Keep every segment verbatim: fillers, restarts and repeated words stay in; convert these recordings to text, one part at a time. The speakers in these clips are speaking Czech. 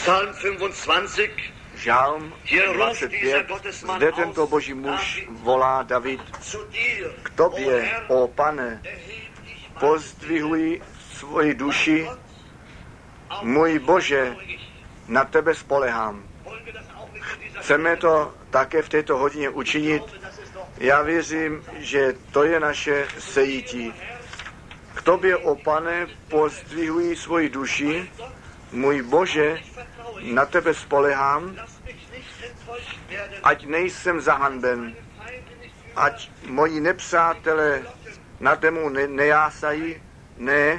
Psalm fünfundzwanzig. Žálm dvacet pět, zde tento boží muž volá David: K tobě, o Pane, pozdvihuji svoji duši, můj Bože, na tebe spolehám. Chceme to také v této hodině učinit. Já věřím, že to je naše sejítí. K tobě, o Pane, pozdvihuji svoji duši, můj Bože, na tebe spolehám, ať nejsem zahanben, ať moji nepřátelé nade mnou ne- nejásají, ne,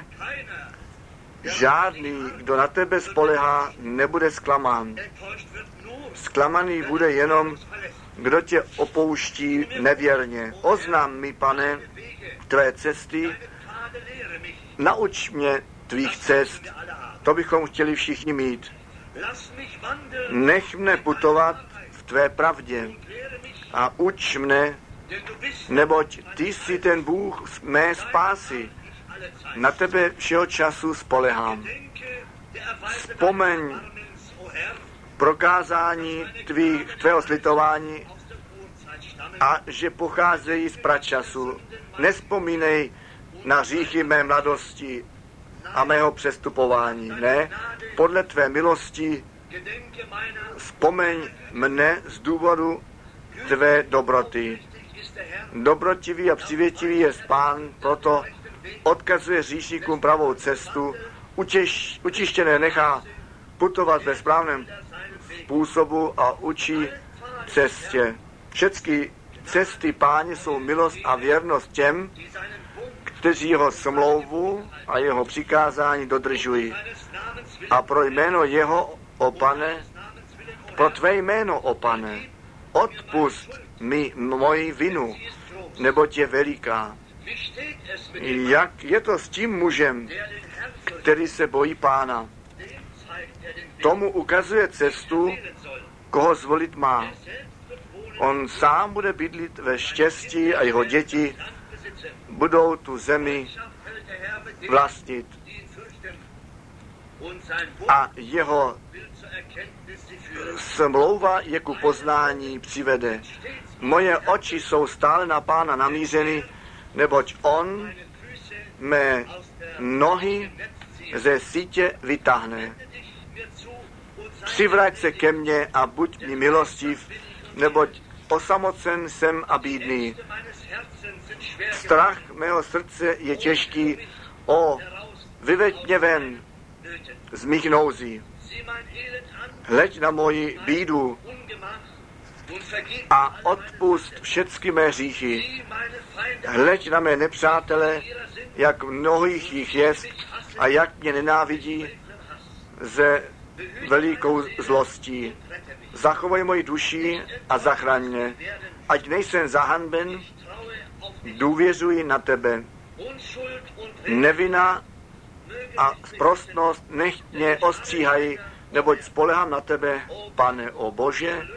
žádný, kdo na tebe spolehá, nebude zklamán. Zklamaný bude jenom, kdo tě opouští nevěrně. Oznám mi, Pane, tvé cesty, nauč mě tvých cest, to bychom chtěli všichni mít. Nech mne putovat v tvé pravdě a uč mne, neboť ty jsi ten Bůh mé spásy. Na tebe všeho času spolehám. Vzpomeň prokázání tvých, tvého slitování a že pocházejí z pračasu. Nespomínej na hříchy mé mladosti a mého přestupování. Ne, podle tvé milosti vzpomeň mne z důvodu tvé dobroty. Dobrotivý a přivětivý je Pán, proto odkazuje hříšníkům pravou cestu, utěž, učištěné nechá putovat ve správném způsobu a učí cestě. Všechny cesty Páně jsou milost a věrnost těm, kteří jeho smlouvu a jeho přikázání dodržují. A pro jméno jeho, o Pane, pro tvé jméno, o Pane, odpust mi moji vinu, neboť je veliká. Jak je to s tím mužem, který se bojí Pána? Tomu ukazuje cestu, koho zvolit má. On sám bude bydlit ve štěstí a jeho děti budou tu zemi vlastnit. A jeho smlouva je ku poznání přivede. Moje oči jsou stále na Pána namířeny, neboť on mé nohy ze sítě vytáhne. Přivrať se ke mně a buď mi milostiv, neboť osamocen jsem a bídný. Strach mého srdce je těžký, o, vyveď mě ven z mých nouzí. Hleď na moji bídu a odpust všechny mé hříchy. Hleď na mé nepřátele, jak mnohých jich jest a jak mě nenávidí ze velikou zlostí. Zachovej moji duši a zachraň mě. Ať nejsem zahanben, důvěřuji na tebe. Nevina a sprostnost nech mě ostříhají, neboť spolehám na tebe, Pane, o Bože.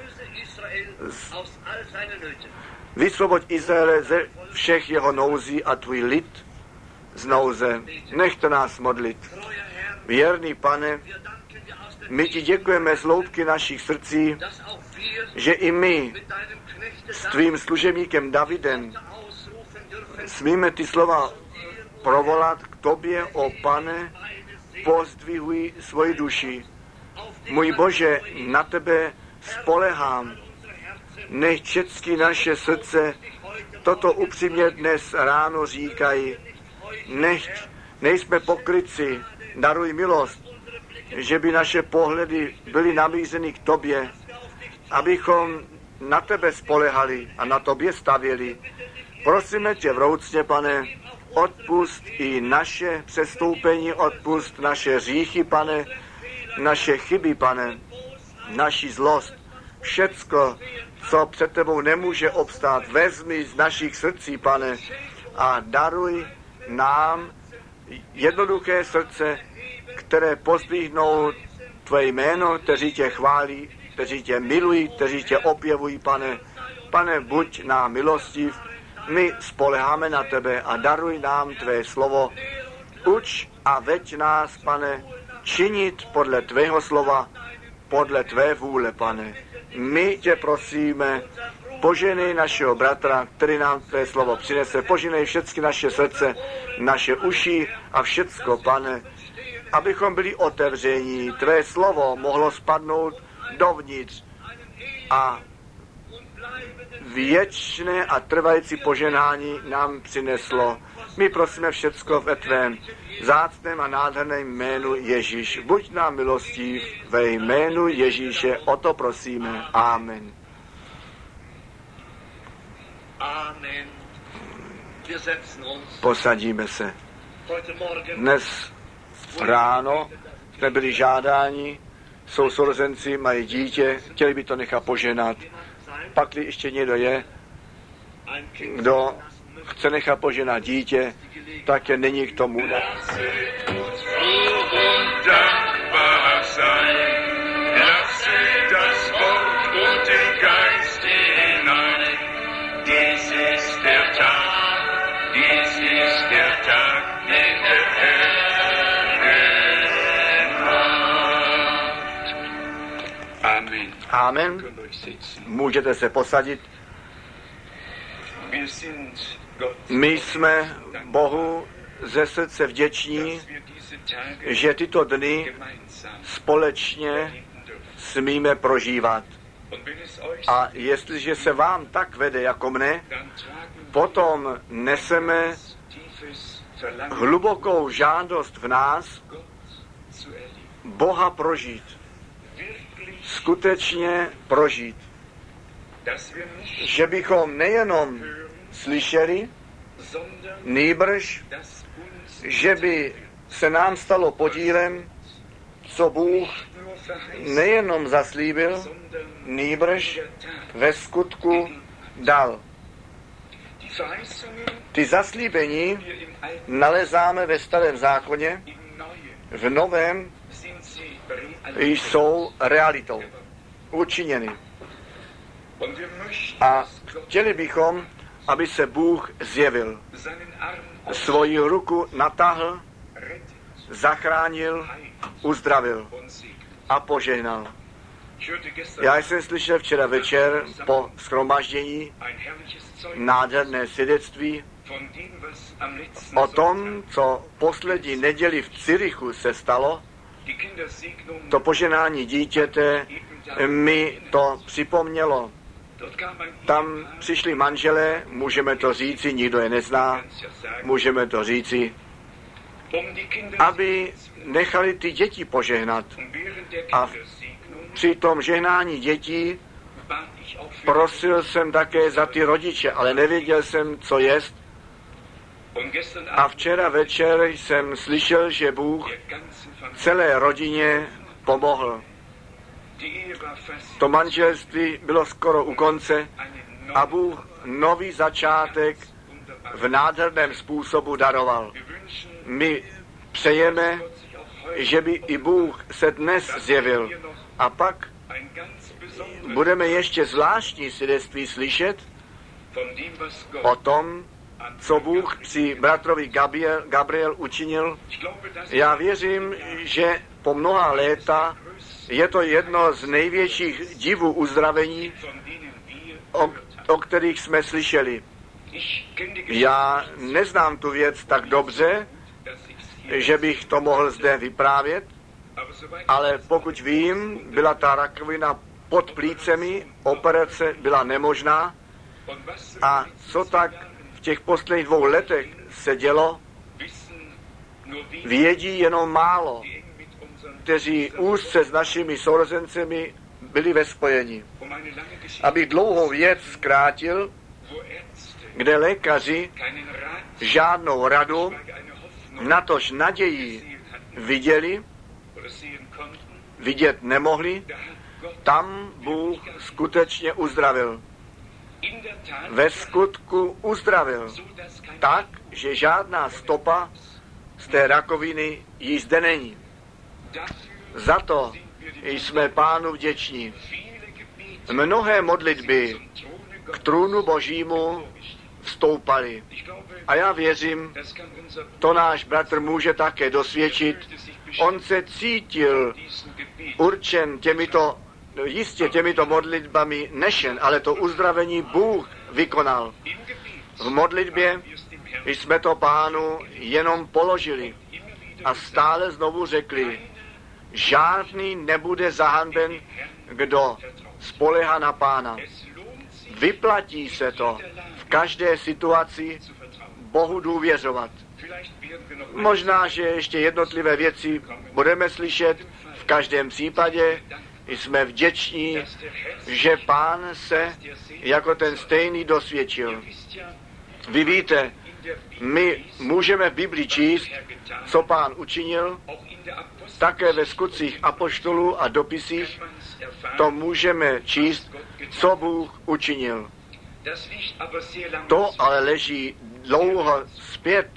Vysvoboď Izraele ze všech jeho nouzí a tvůj lid z nouze. Nechte nás modlit. Věrný Pane, my ti děkujeme z hloubky našich srdcí, že i my s tvým služebníkem Davidem smíme ty slova provolat k tobě, o Pane, pozdvihuj svoji duši. Můj Bože, na tebe spolehám. Nech všechny naše srdce toto upřímně dnes ráno říkají. Nech, nejsme pokrytci, daruj milost, že by naše pohledy byly namířeny k tobě, abychom na tebe spolehali a na tobě stavěli. Prosíme tě vroucně, Pane, odpust i naše přestoupení, odpust naše hříchy, Pane, naše chyby, Pane, naši zlost, všecko, co před tebou nemůže obstát, vezmi z našich srdcí, Pane, a daruj nám jednoduché srdce, které pozdvihnou tvé jméno, kteří tě chválí, kteří tě milují, kteří tě opěvují, Pane. Pane, buď nám milostiv, my spoleháme na tebe a daruj nám tvé slovo. Uč a veď nás, Pane, činit podle tvého slova, podle tvé vůle, pane. My tě prosíme, poženej našeho bratra, který nám tvé slovo přinese, poženej všechny naše srdce, naše uši a všecko, pane, abychom byli otevření, tvé slovo mohlo spadnout dovnitř a věčné a trvající poženání nám přineslo. My prosíme všecko ve tvém vzácném a nádherném jménu Ježíš. Buď nám milostiv ve jménu Ježíše, o to prosíme. Amen. Posadíme se. Dnes ráno jsme byli žádáni, jsou sourozenci, mají dítě, chtěli by to nechat poženat. Pakli ještě někdo je, kdo chce nechat poženat dítě, tak je není k tomu. Amen. Můžete se posadit. My jsme Bohu ze srdce vděční, že tyto dny společně smíme prožívat. A jestliže se vám tak vede jako mne, potom neseme hlubokou žádost v nás Boha prožít. Skutečně prožít. Že bychom nejenom slyšeli, nýbrž, že by se nám stalo podílem, co Bůh nejenom zaslíbil, nýbrž ve skutku dal. Ty zaslíbení nalezáme ve Starém zákoně, v Novém jsou realitou, učiněny. A chtěli bychom, aby se Bůh zjevil. Svoji ruku natáhl, zachránil, uzdravil a požehnal. Já jsem slyšel včera večer po shromaždění nádherné svědectví o tom, co poslední neděli v Cyrichu se stalo. To poženání dítěte mi to připomnělo. Tam přišli manželé, můžeme to říci, nikdo je nezná, můžeme to říci, aby nechali ty děti požehnat. A při tom žehnání dětí prosil jsem také za ty rodiče, ale nevěděl jsem, co jest. A včera večer jsem slyšel, že Bůh celé rodině pomohl. To manželství bylo skoro u konce a Bůh nový začátek v nádherném způsobu daroval. My přejeme, že by i Bůh se dnes zjevil. A pak budeme ještě zvláštní svědectví slyšet o tom, co Bůh při bratrovi Gabriel, Gabriel učinil. Já věřím, že po mnoha léta je to jedno z největších divů uzdravení, o, o kterých jsme slyšeli. Já neznám tu věc tak dobře, že bych to mohl zde vyprávět, ale pokud vím, byla ta rakovina pod plícemi, operace byla nemožná a co tak v těch posledních dvou letech se dělo, vědí jenom málo, kteří úzce s našimi sourozencemi byli ve spojení. Abych dlouhou věc zkrátil, kde lékaři žádnou radu, natož naději viděli, vidět nemohli, tam Bůh skutečně uzdravil. Ve skutku uzdravil tak, že žádná stopa z té rakoviny již zde není. Za to jsme Pánu vděční. Mnohé modlitby k trůnu Božímu vstoupaly. A já věřím, to náš bratr může také dosvědčit. On se cítil určen těmito, jistě těmito modlitbami nešen, ale to uzdravení Bůh vykonal. V modlitbě jsme to Pánu jenom položili a stále znovu řekli, žádný nebude zahanben, kdo spolehá na Pána. Vyplatí se to v každé situaci Bohu důvěřovat. Možná, že ještě jednotlivé věci budeme slyšet, v každém případě jsme vděční, že Pán se jako ten stejný dosvědčil. Vy víte, my můžeme v Biblii číst, co Pán učinil, také ve skutcích apoštolů a dopisích to můžeme číst, co Bůh učinil. To ale leží dlouho zpět.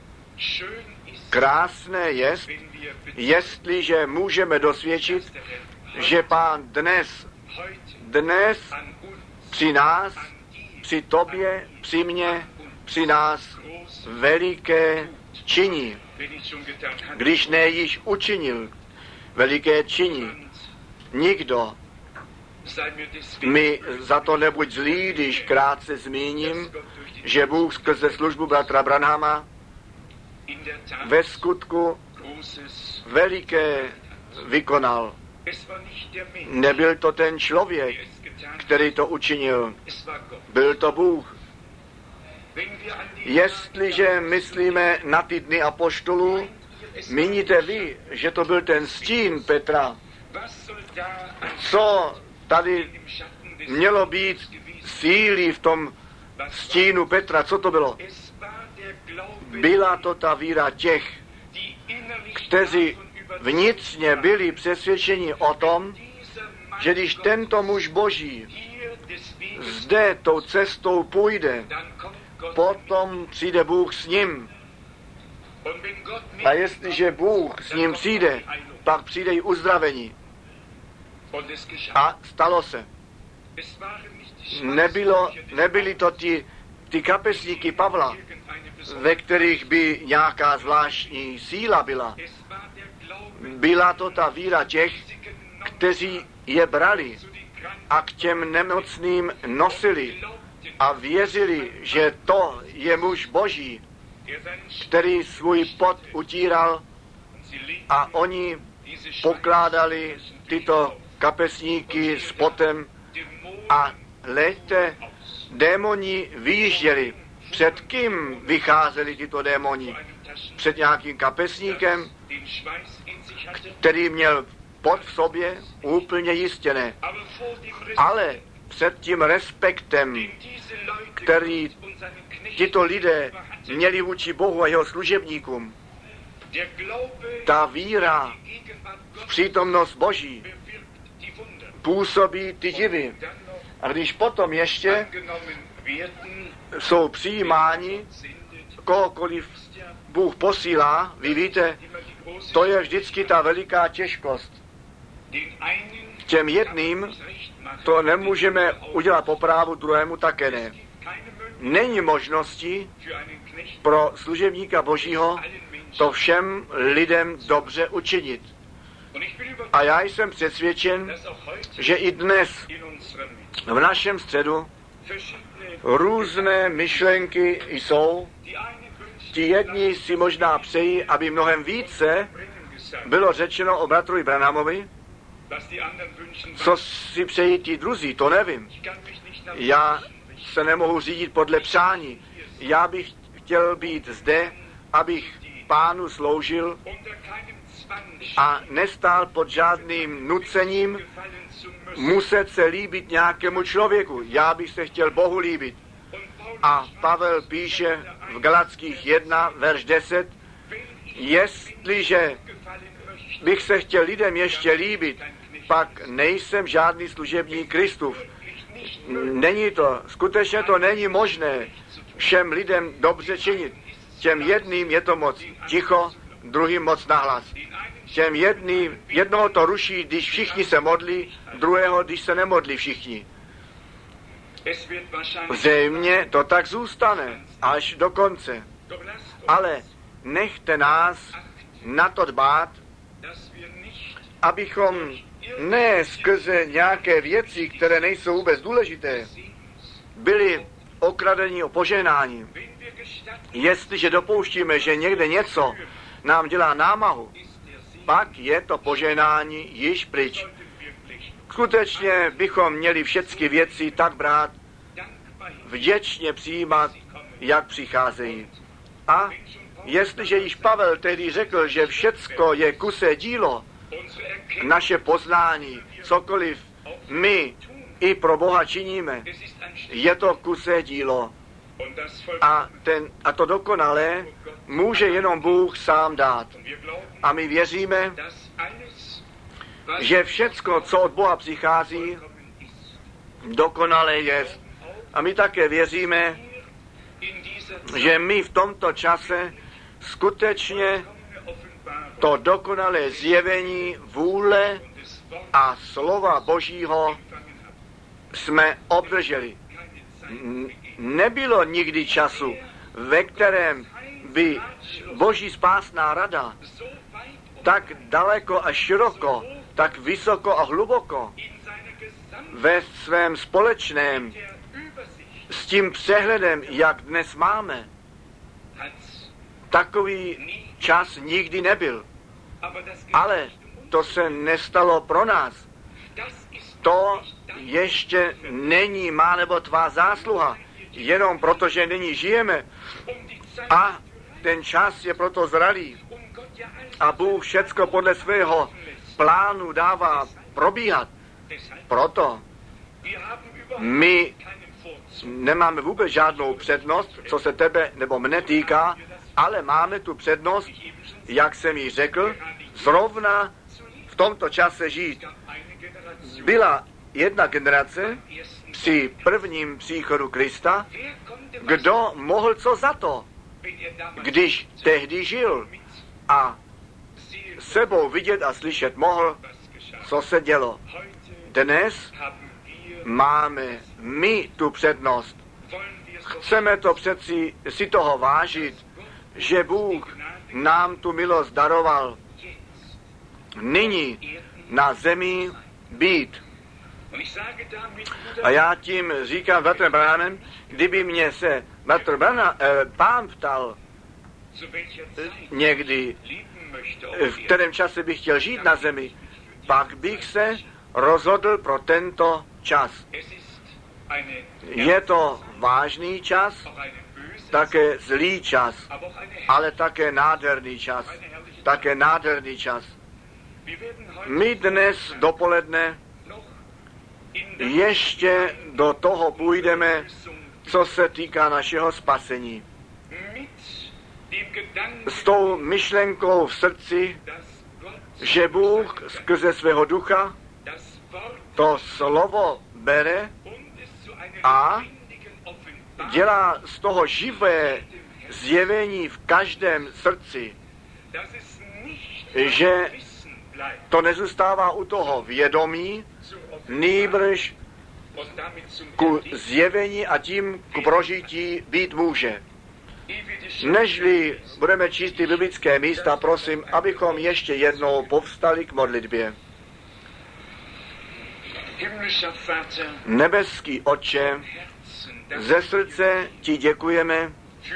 Krásné je, jestliže můžeme dosvědčit, že Pán dnes, dnes při nás, při tobě, při mně, při nás veliké činí. Když ne již učinil veliké činí. Nikdo mi za to nebuď zlý, když krátce zmíním, že Bůh skrze službu bratra Branhama ve skutku veliké vykonal. Nebyl to ten člověk, který to učinil. Byl to Bůh. Jestliže myslíme na ty dny apoštolů, míníte vy, že to byl ten stín Petra? Co tady mělo být síly v tom stínu Petra? Co to bylo? Byla to ta víra těch, kteří vnitřně byli přesvědčeni o tom, že když tento muž Boží zde tou cestou půjde, potom přijde Bůh s ním. A jestliže Bůh s ním přijde, pak přijde i uzdravení. A stalo se. Nebylo, nebyly to ty, ty kapesníky Pavla, ve kterých by nějaká zvláštní síla byla. Byla to ta víra těch, kteří je brali a k těm nemocným nosili a věřili, že to je muž Boží, který svůj pot utíral, a oni pokládali tyto kapesníky s potem a léte démoni vyjížděli. Před kým vycházeli tyto démoni? Před nějakým kapesníkem, který měl pot v sobě? Úplně jistě ne. Ale před tím respektem, který tito lidé měli vůči Bohu a jeho služebníkům, ta víra v přítomnost Boží působí ty divy. A když potom ještě jsou přijímáni, kohokoliv Bůh posílá, vy víte, to je vždycky ta veliká těžkost. Těm jedným to nemůžeme udělat po právu, druhému také ne. Není možnosti pro služebníka Božího to všem lidem dobře učinit. A já jsem přesvědčen, že i dnes v našem středu různé myšlenky jsou. Ti jedni si možná přejí, aby mnohem více bylo řečeno o bratrovi Branhamovi. Co si přejí ti druzí, to nevím. Já se nemohu řídit podle přání. Já bych chtěl být zde, abych Pánu sloužil a nestál pod žádným nucením muset se líbit nějakému člověku. Já bych se chtěl Bohu líbit. A Pavel píše v Galatských jedna, verš deset, jestliže bych se chtěl lidem ještě líbit, pak nejsem žádný služebník Kristův. Není to, skutečně to není možné všem lidem dobře činit. Těm jedným je to moc ticho, druhým moc nahlas. Těm jedným, jednoho to ruší, když všichni se modlí, druhého, když se nemodlí všichni. Zřejmě to tak zůstane. až do konce. Ale nechte nás na to dbát, abychom ne skrze nějaké věci, které nejsou vůbec důležité, byli okradení o požehnání. Jestliže dopouštíme, že někde něco nám dělá námahu, pak je to požehnání již pryč. Skutečně bychom měli všechny věci tak brát, vděčně přijímat, jak přicházejí. A jestliže již Pavel tehdy řekl, že všecko je kusé dílo, naše poznání, cokoliv my i pro Boha činíme, je to kusé dílo. A, ten, a to dokonalé může jenom Bůh sám dát. A my věříme, že všecko, co od Boha přichází, dokonalé je. A my také věříme, že my v tomto čase skutečně to dokonalé zjevení vůle a slova Božího jsme obdrželi. Nebylo nikdy času, ve kterém by Boží spásná rada tak daleko a široko, tak vysoko a hluboko ve svém společném s tím přehledem, jak dnes máme, takový čas nikdy nebyl. Ale to se nestalo pro nás. To ještě není má nebo tvá zásluha, jenom proto, že nyní žijeme. A ten čas je proto zralý. A Bůh všecko podle svého plánu dává probíhat. Proto my nemáme vůbec žádnou přednost, co se tebe nebo mne týká, ale máme tu přednost, jak jsem ji řekl, zrovna v tomto čase žít. Byla jedna generace při prvním příchodu Krista, kdo mohl co za to, když tehdy žil a sebou vidět a slyšet mohl, co se dělo. Dnes máme my tu přednost. Chceme to přeci si toho vážit, že Bůh nám tu milost daroval nyní na zemi být. A já tím říkám bratrem Branhamem, kdyby mě se bratr Branham, eh, pán ptal někdy, v kterém čase bych chtěl žít na zemi, pak bych se rozhodl pro tento čas. Je to vážný čas, také zlý čas, ale také nádherný čas. Také nádherný čas. My dnes dopoledne ještě do toho půjdeme, co se týká našeho spasení. S tou myšlenkou v srdci, že Bůh skrze svého ducha to slovo bere a dělá z toho živé zjevení v každém srdci, že to nezůstává u toho vědomí, nýbrž ku zjevení a tím ku prožití být může. Nežli budeme číst ty biblické místa, prosím, abychom ještě jednou povstali k modlitbě. Nebeský Otče, ze srdce ti děkujeme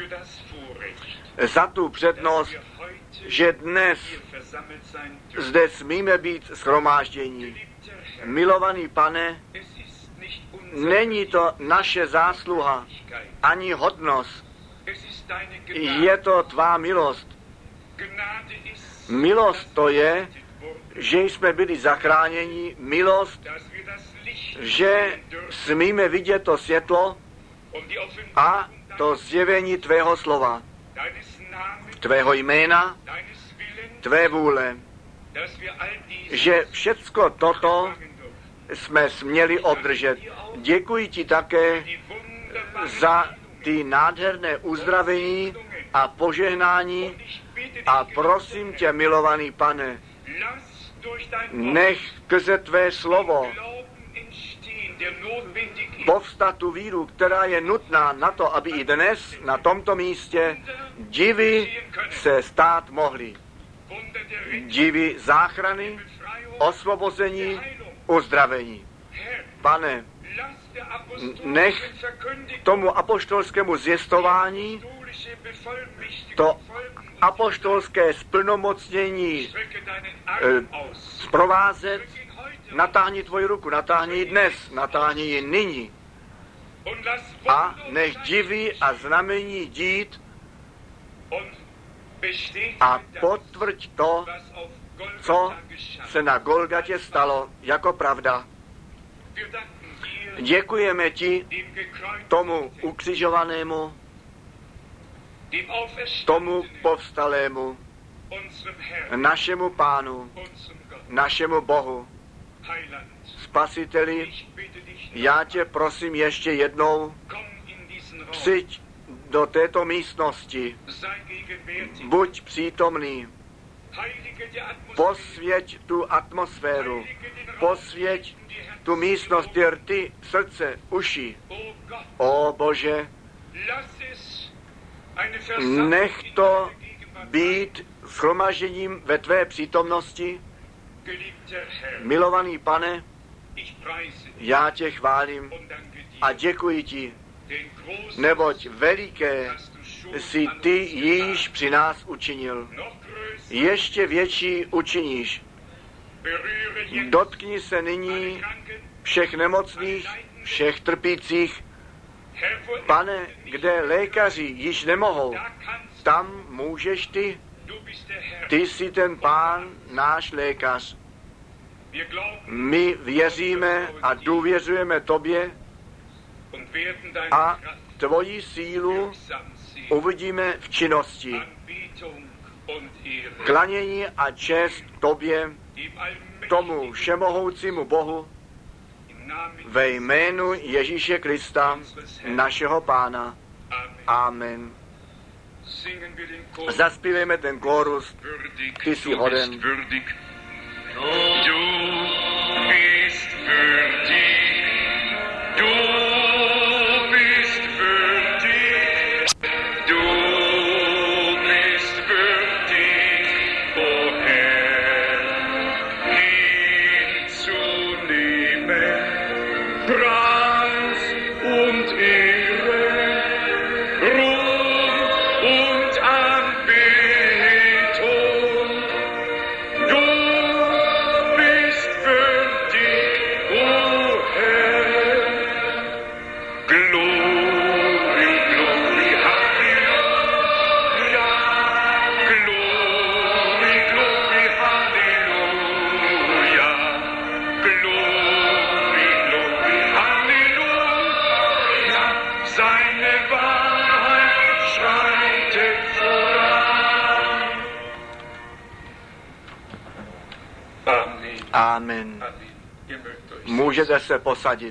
za tu přednost, že dnes zde smíme být shromáždění. Milovaný Pane, není to naše zásluha, ani hodnost. Je to tvá milost. Milost to je, že jsme byli zachráněni. Milost, že smíme vidět to světlo a to zjevení tvého slova, tvého jména, tvé vůle, že všecko toto jsme směli obdržet. Děkuji ti také za ty nádherné uzdravení a požehnání a prosím tě, milovaný Pane, nech skrze tvé slovo povstat tu víru, která je nutná na to, aby i dnes na tomto místě divy se stát mohly. Divy záchrany, osvobození, uzdravení. Pane, nech tomu apoštolskému zvěstování to apoštolské splnomocnění e, zprovázet. Natáhni tvoji ruku, natáhni ji dnes, natáhni ji nyní. A nech divy a znamení dít a potvrď to, co se na Golgatě stalo jako pravda. Děkujeme ti, tomu ukřižovanému, tomu povstalému, našemu Pánu, našemu Bohu, Spasiteli. Já tě prosím ještě jednou, přijď do této místnosti, buď přítomný, posvěť tu atmosféru, posvěť tu místnost, ty rty, srdce, uši. O Bože, nech to být shromažděním ve tvé přítomnosti. Milovaný Pane, já tě chválím a děkuji ti, neboť veliké jsi ty již při nás učinil. Ještě větší učiníš. Dotkni se nyní všech nemocných, všech trpících. Pane, kde lékaři již nemohou, tam můžeš ty. Ty jsi ten Pán, náš lékař. My věříme a důvěřujeme tobě a tvoji sílu uvidíme v činnosti. Klanění a čest tobě, tomu všemohoucímu Bohu, ve jménu Ježíše Krista, našeho Pána. Amen. Zaspívejme ten kórus, ty jsi hoden. Du bist würdig, du bist würdig, du bist würdig, o Herr, hinzunehmen, Preis und Ehre, Ruhm und Anbetung. Du bist würdig, o Herr. Glory, glory, Halleluja. Glory, glory, Halleluja. Glory, glory, Halleluja. Seine Wahrheit schreitet voran. Amen. Amen. Amen. Ihr mögt euch Můžete se posadit.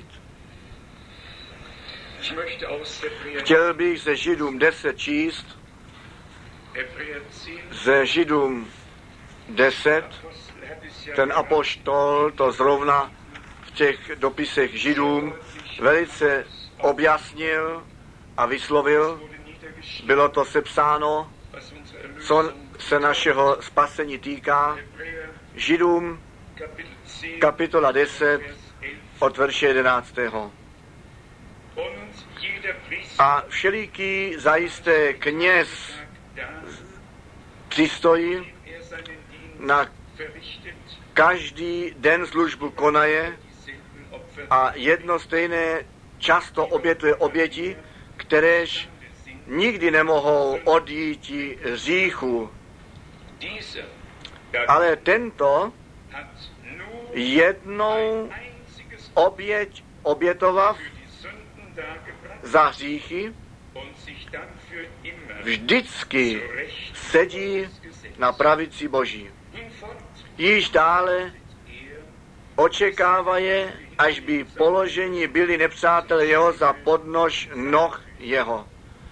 Ich möchte aus Hebräer, Chtěl bych ze Židům deset číst, Hebräer zehn, ze Židům deset, Apostel hat es ja ten apoštol to zrovna v těch dopisech Židům velice objasnil a vyslovil. wurde niedergeschrieben, Bylo to sepsáno, was unsere co Erlösung se našeho spasení týká. Hebräer Židům Kapitel zehn, kapitola deset Vers elf. od verše jedenáctého. Und jeder Priester A všeliký zajisté kněz da, přistojí, er seinen Dienst na verrichtet, každý den službu konaje dieselben Opfer a jedno stejné často obětuje oběti, kteréž nikdy nemohou odjít hříchu. Dieser Ale tento hat nur jednou ein einziges oběť obětoval für die Sünden dargebracht za hříchy, und sich dann für immer vždycky zurecht sedí na pravici Boží. hinfort Již dále er očekává je, až by položeni byli nepřátelé jeho za podnož noh jeho.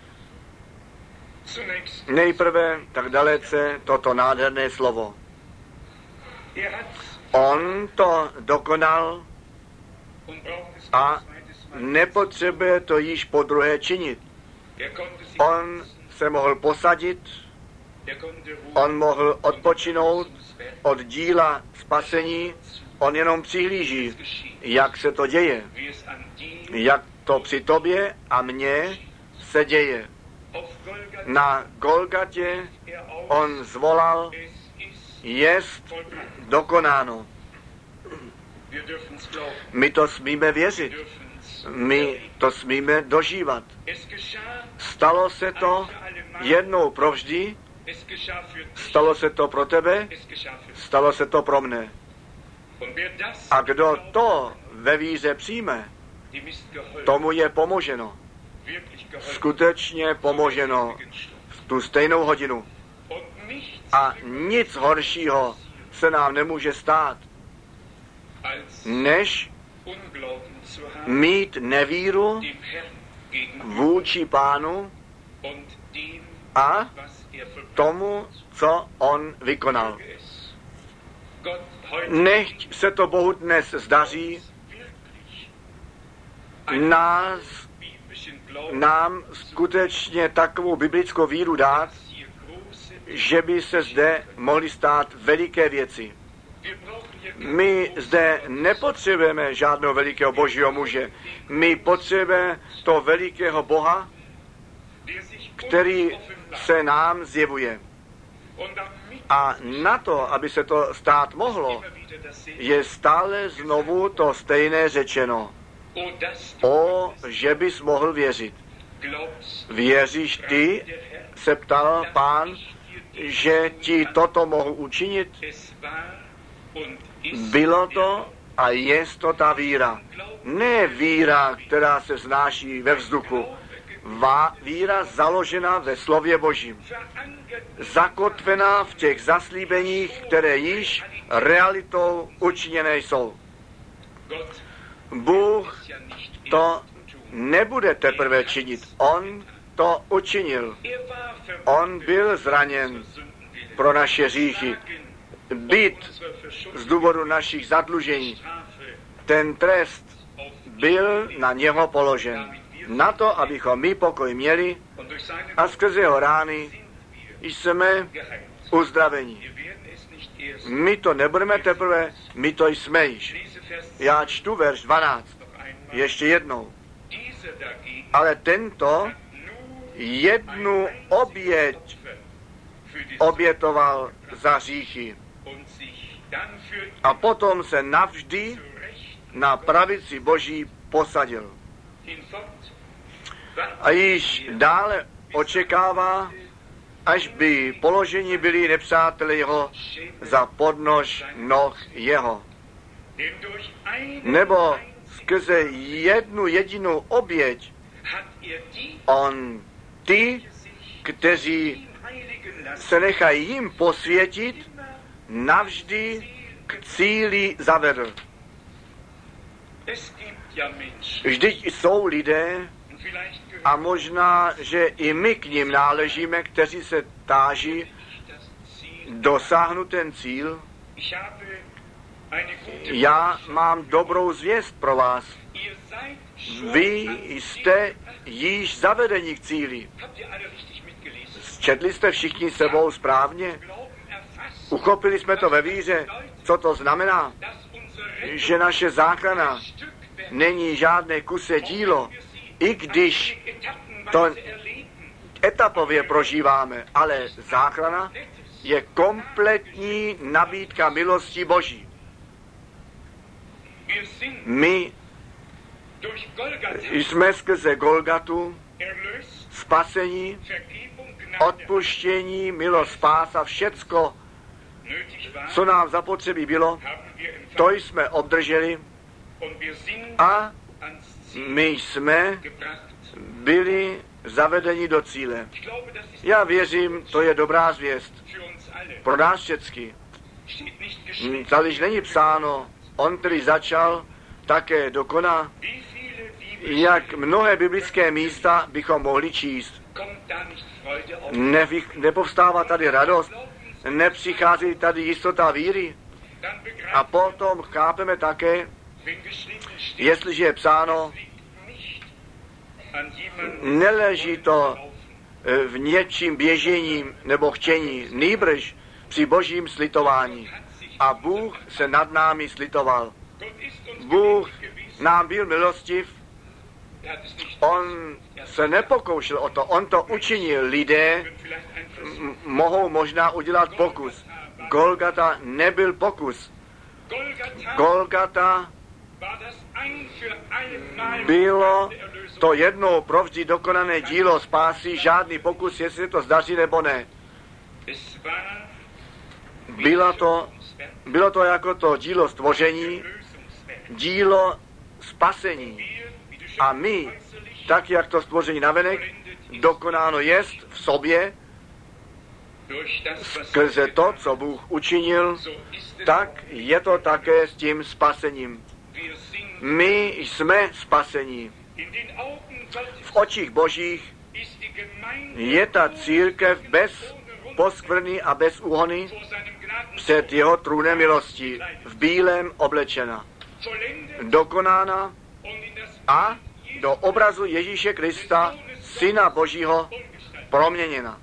zunächst Nejprve tak dalece toto nádherné slovo. er hat On to dokonal und braucht es a kein zweites Mal. nepotřebuje to již po druhé činit. Er konnte sich On se mohl posadit, er konnte ruhen on mohl odpočinout zum Werk od díla spasení, on jenom přihlíží, jak se to děje, wie es an dir jak to při tobě a mně se děje. auf Golgatha Na Golgatě er auf, on zvolal, es ist jest vollbracht. dokonáno. Wir dürfen es glauben, My to smíme wir věřit, dürfen es. my to smíme dožívat. Es geschah Stalo se to jednou provždy, Es geschah für dich, stalo se to pro tebe, es geschah für dich. stalo se to pro mne. Und wer das A kdo to ve víře přijme, dem ist geholfen, tomu je pomoženo. wirklich geholfen. Skutečně pomoženo v tu stejnou hodinu. Und nichts A nic horšího se nám nemůže stát, als než Unglauben zu haben, mít nevíru dem Herrn gegenüber vůči Pánu und dem, a was er vollbracht tomu, co on vykonal. hat. Es. Gott heute Nechť se to Bohu dnes zdaří, wirklich nás, biblischen Glauben, nám skutečně takovou biblickou víru dát, dass hier große že by se zde mohly stát veliké věci. Wir brauchen hier My zde nepotřebujeme žádného velikého božího muže. My potřebujeme toho velikého Boha, der sich který uns offenbart. se nám zjevuje. Und damit A na to, aby se to stát mohlo, immer wieder dasselbe. je stále znovu to stejné řečeno. O, dass du O, že bys mohl věřit. glaubst, Věříš ty, se ptal Pán, že ti toto mohu učinit? es war und ist Bylo to a je to ta víra. Ne víra, která se vznáší ve vzduchu. Vá, víra založená ve slově Božím. verankert Zakotvená v těch zaslíbeních, které již realitou učiněné jsou. Gott Bůh ja nicht to erst tun. nebude teprve činit. On to učinil. Er war verwundet On byl zraněn für Sündenwillen. pro naše hříchy. Byt Unsere Verschuldung, z důvodu našich zadlužení. Strafe Ten trest auf byl na něho položen. Na to, abychom my pokoj měli und durch seine a skrze jeho rány sind wir jsme geheilt. uzdraveni. Wir werden es nicht erst. My to nebudeme teprve, my to jsme již. Lese Vers Já čtu verš dvanáct. noch einmal. Ještě jednou. Dieser dagegen Ale tento hat nur jednu oběť Opfer für die obětoval za hříchy. und sich dann für A potom se navždy zurecht na pravici Boží posadil. hinfort A již dále očekává, až by položeni byli nepřátelé jeho za podnož noh jeho. denn durch einen Nebo skrze jednu jedinou oběť hat er die on ty, sich kteří ihm heiligen lassen, se nechají jim posvětit, immer navždy k cíli zavedl. es gibt ja Menschen Vždyť jsou lidé, und vielleicht gehört a možná, že i my k nim náležíme, kteří se táží nicht das Ziel. dosáhnout ten cíl. Ich habe eine gute Já Botschaft. mám dobrou zvěst pro vás. Ihr seid schon Vy an jste již zavedeni k cíli. Habt ihr alle richtig mitgelesen? Četli jste všichni sebou správně? Glauben erfasst, Uchopili jsme to ve víře, co to znamená, dass unsere Rettung že naše záchrana ein Stück wird, není žádné kuse dílo, wir sie i když etappenweise to erleben. etapově prožíváme, ale záchrana je kompletní nabídka milosti Boží. Wir sind My durch Golgatha jsme skrze Golgatu erlöst, spasení, Vergebung, Gnade odpuštění, milost, spása, všecko, nötig war, co nám zapotřebí bylo, haben wir to empfangen jsme obdrželi und wir sind a ans Ziel my jsme gebracht. byli zavedeni do cíle. Ich glaube, das ist Já věřím, to je dobrá zvěst für uns alle. pro nás všecky. Steht nicht geschrieben. Tadyž není psáno, on, který začal, také dokoná. Wie viele Bibel Jak mnohé biblické místa bychom mohli číst. kommt da nicht Freude auf? Nevy, nepovstává tady radost, nepřichází tady jistota víry. Dann A begreifen potom chápeme také, Jestliže je psáno, neleží to v něčím běžení nebo chtění, nýbrž při božím slitování. A Bůh se nad námi slitoval. Bůh nám byl milostiv, on se nepokoušel o to, on to učinil. Lidé m- mohou možná udělat pokus. Golgata nebyl pokus. Golgata bylo to jednou provždy dokonané dílo spásy, žádný pokus, jestli se to zdaří nebo ne. Bylo to, bylo to jako to dílo stvoření, dílo spasení. A my, tak jak to stvoření navenek, dokonáno jest v sobě, skrze to, co Bůh učinil, tak je to také s tím spasením. My jsme spasení. V očích Božích je ta církev bez poskvrny a bez úhony před jeho trůnem milosti, v bílém oblečena, dokonána a do obrazu Ježíše Krista, Syna Božího, proměněna.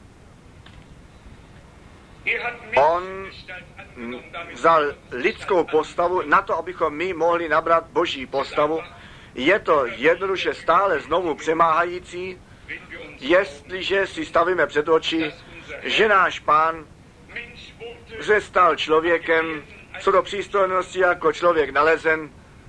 On vzal lidskou postavu na to, abychom my mohli nabrat Boží postavu. Je to jednoduše stále znovu přemáhající, jestliže si stavíme před oči, že náš Pán se stal člověkem, co do přístojnosti jako člověk nalezen,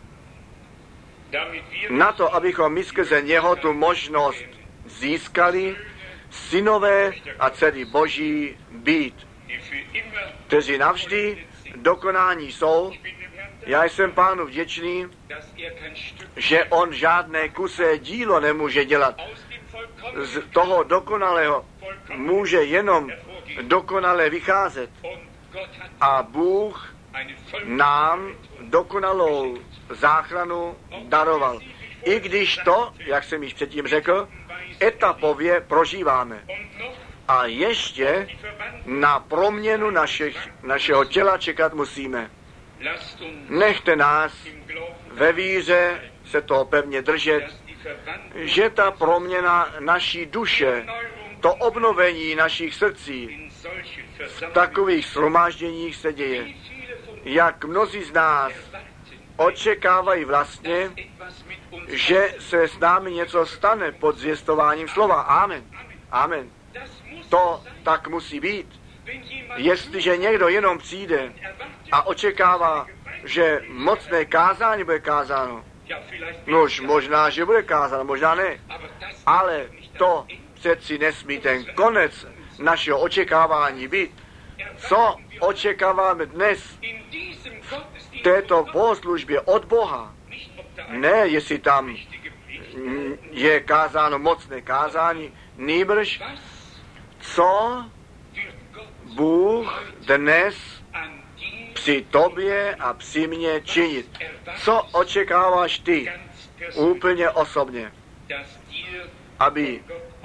na to, abychom my skrze něho tu možnost získali synové a dcery Boží být, kteří navždy dokonání jsou. Já jsem Pánu vděčný, že on žádné kusé dílo nemůže dělat. Z toho dokonalého může jenom dokonale vycházet. A Bůh nám dokonalou záchranu daroval. I když to, jak jsem již předtím řekl, etapově prožíváme. A ještě na proměnu našich, našeho těla čekat musíme. Nechte nás ve víře se toho pevně držet, že ta proměna naší duše, to obnovení našich srdcí v takových shromážděních se děje. Jak mnozí z nás očekávají vlastně, že se s námi něco stane pod zvěstováním slova. Amen. Amen. To tak musí být. Jestliže někdo jenom přijde a očekává, že mocné kázání bude kázáno, nož možná, že bude kázáno, možná ne, ale to přeci nesmí ten konec našeho očekávání být. Co očekáváme dnes v této bohoslužbě od Boha? Ne, jestli tam je kázáno mocné kázání, nýbrž co Bůh dnes při tobě a při mně činit. Co očekáváš ty úplně osobně, aby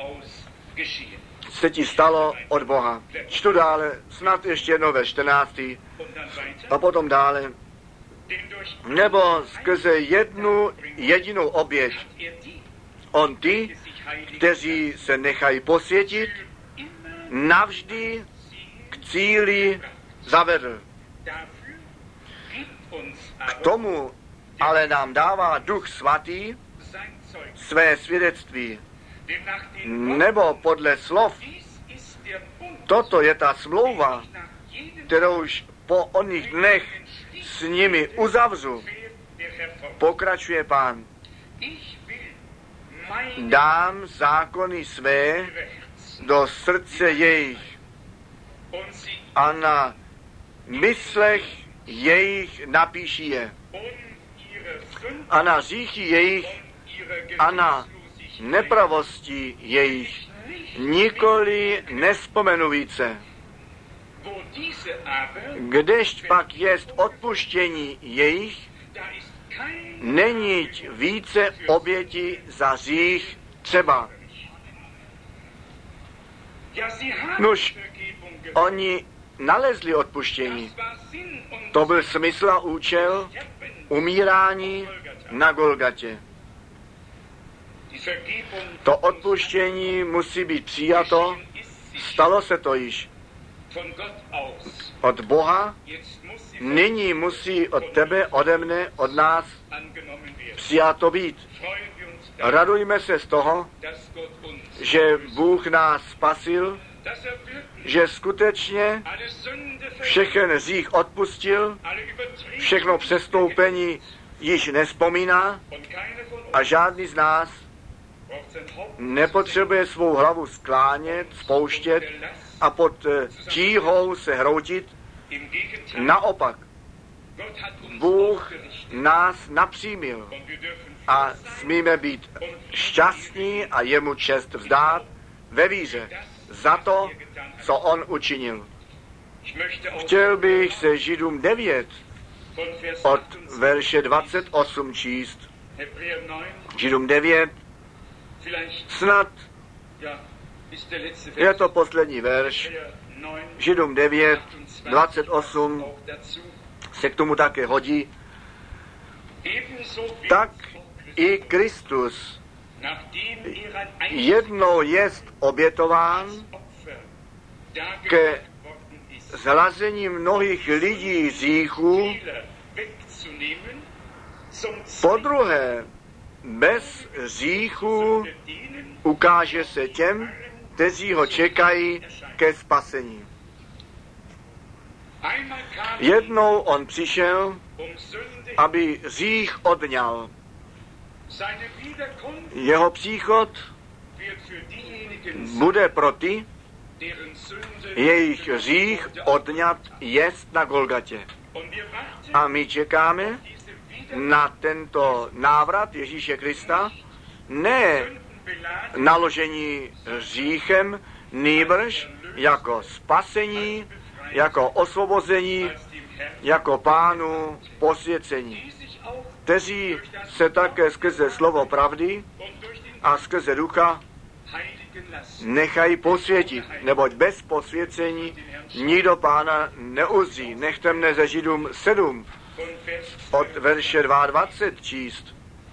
se ti stalo od Boha. Čtu dále, snad ještě jednou ve čtrnáctý a potom dále. Nebo skrze jednu jedinou oběť on ty, kteří se nechají posvětit, navždy k cíli zavedl. K tomu ale nám dává Duch Svatý své svědectví. Nebo podle slov, toto je ta smlouva, kterou už po oných dnech s nimi uzavřu. Pokračuje Pán. Dám zákony své do srdce jejich a na myslech jejich napíší je. A na hříchy jejich a na nepravosti jejich nikoli nespomenu více. Kdežť pak jest odpuštění jejich, není více oběti za hřích třeba. Nuž, oni nalezli odpuštění. To byl smysl a účel umírání na Golgatě. To odpuštění musí být přijato, stalo se to již od Boha, nyní musí od tebe, ode mne, od nás přijato být. Radujme se z toho, že Bůh nás spasil, že skutečně všechen hřích odpustil, všechno přestoupení již nespomíná a žádný z nás nepotřebuje svou hlavu sklánět, spouštět a pod tíhou se hroutit. Naopak, Bůh nás napřímil a smíme být šťastní a jemu čest vzdát ve víře za to, co on učinil. Chtěl bych se Židům devět od verše dvacet osm číst. Židům devět, snad je to poslední verš. Židům devět, dvacet osm se k tomu také hodí. Tak i Kristus jednou jest obětován ke zhlazení mnohých lidí z hříchů, po druhé bez hříchů ukáže se těm, kteří ho čekají ke spasení. Jednou on přišel, aby hřích odňal. Jeho příchod bude pro ty, jejich hřích odňat jest na Golgatě. A my čekáme na tento návrat Ježíše Krista, ne naložení hříchem, nýbrž jako spasení, jako osvobození, jako Pánu posvěcení, kteří se také skrze slovo pravdy a skrze ducha nechají posvětit, neboť bez posvěcení nikdo Pána neuzří. Nechte mne ze Židům sedm od verše dvacet dva číst.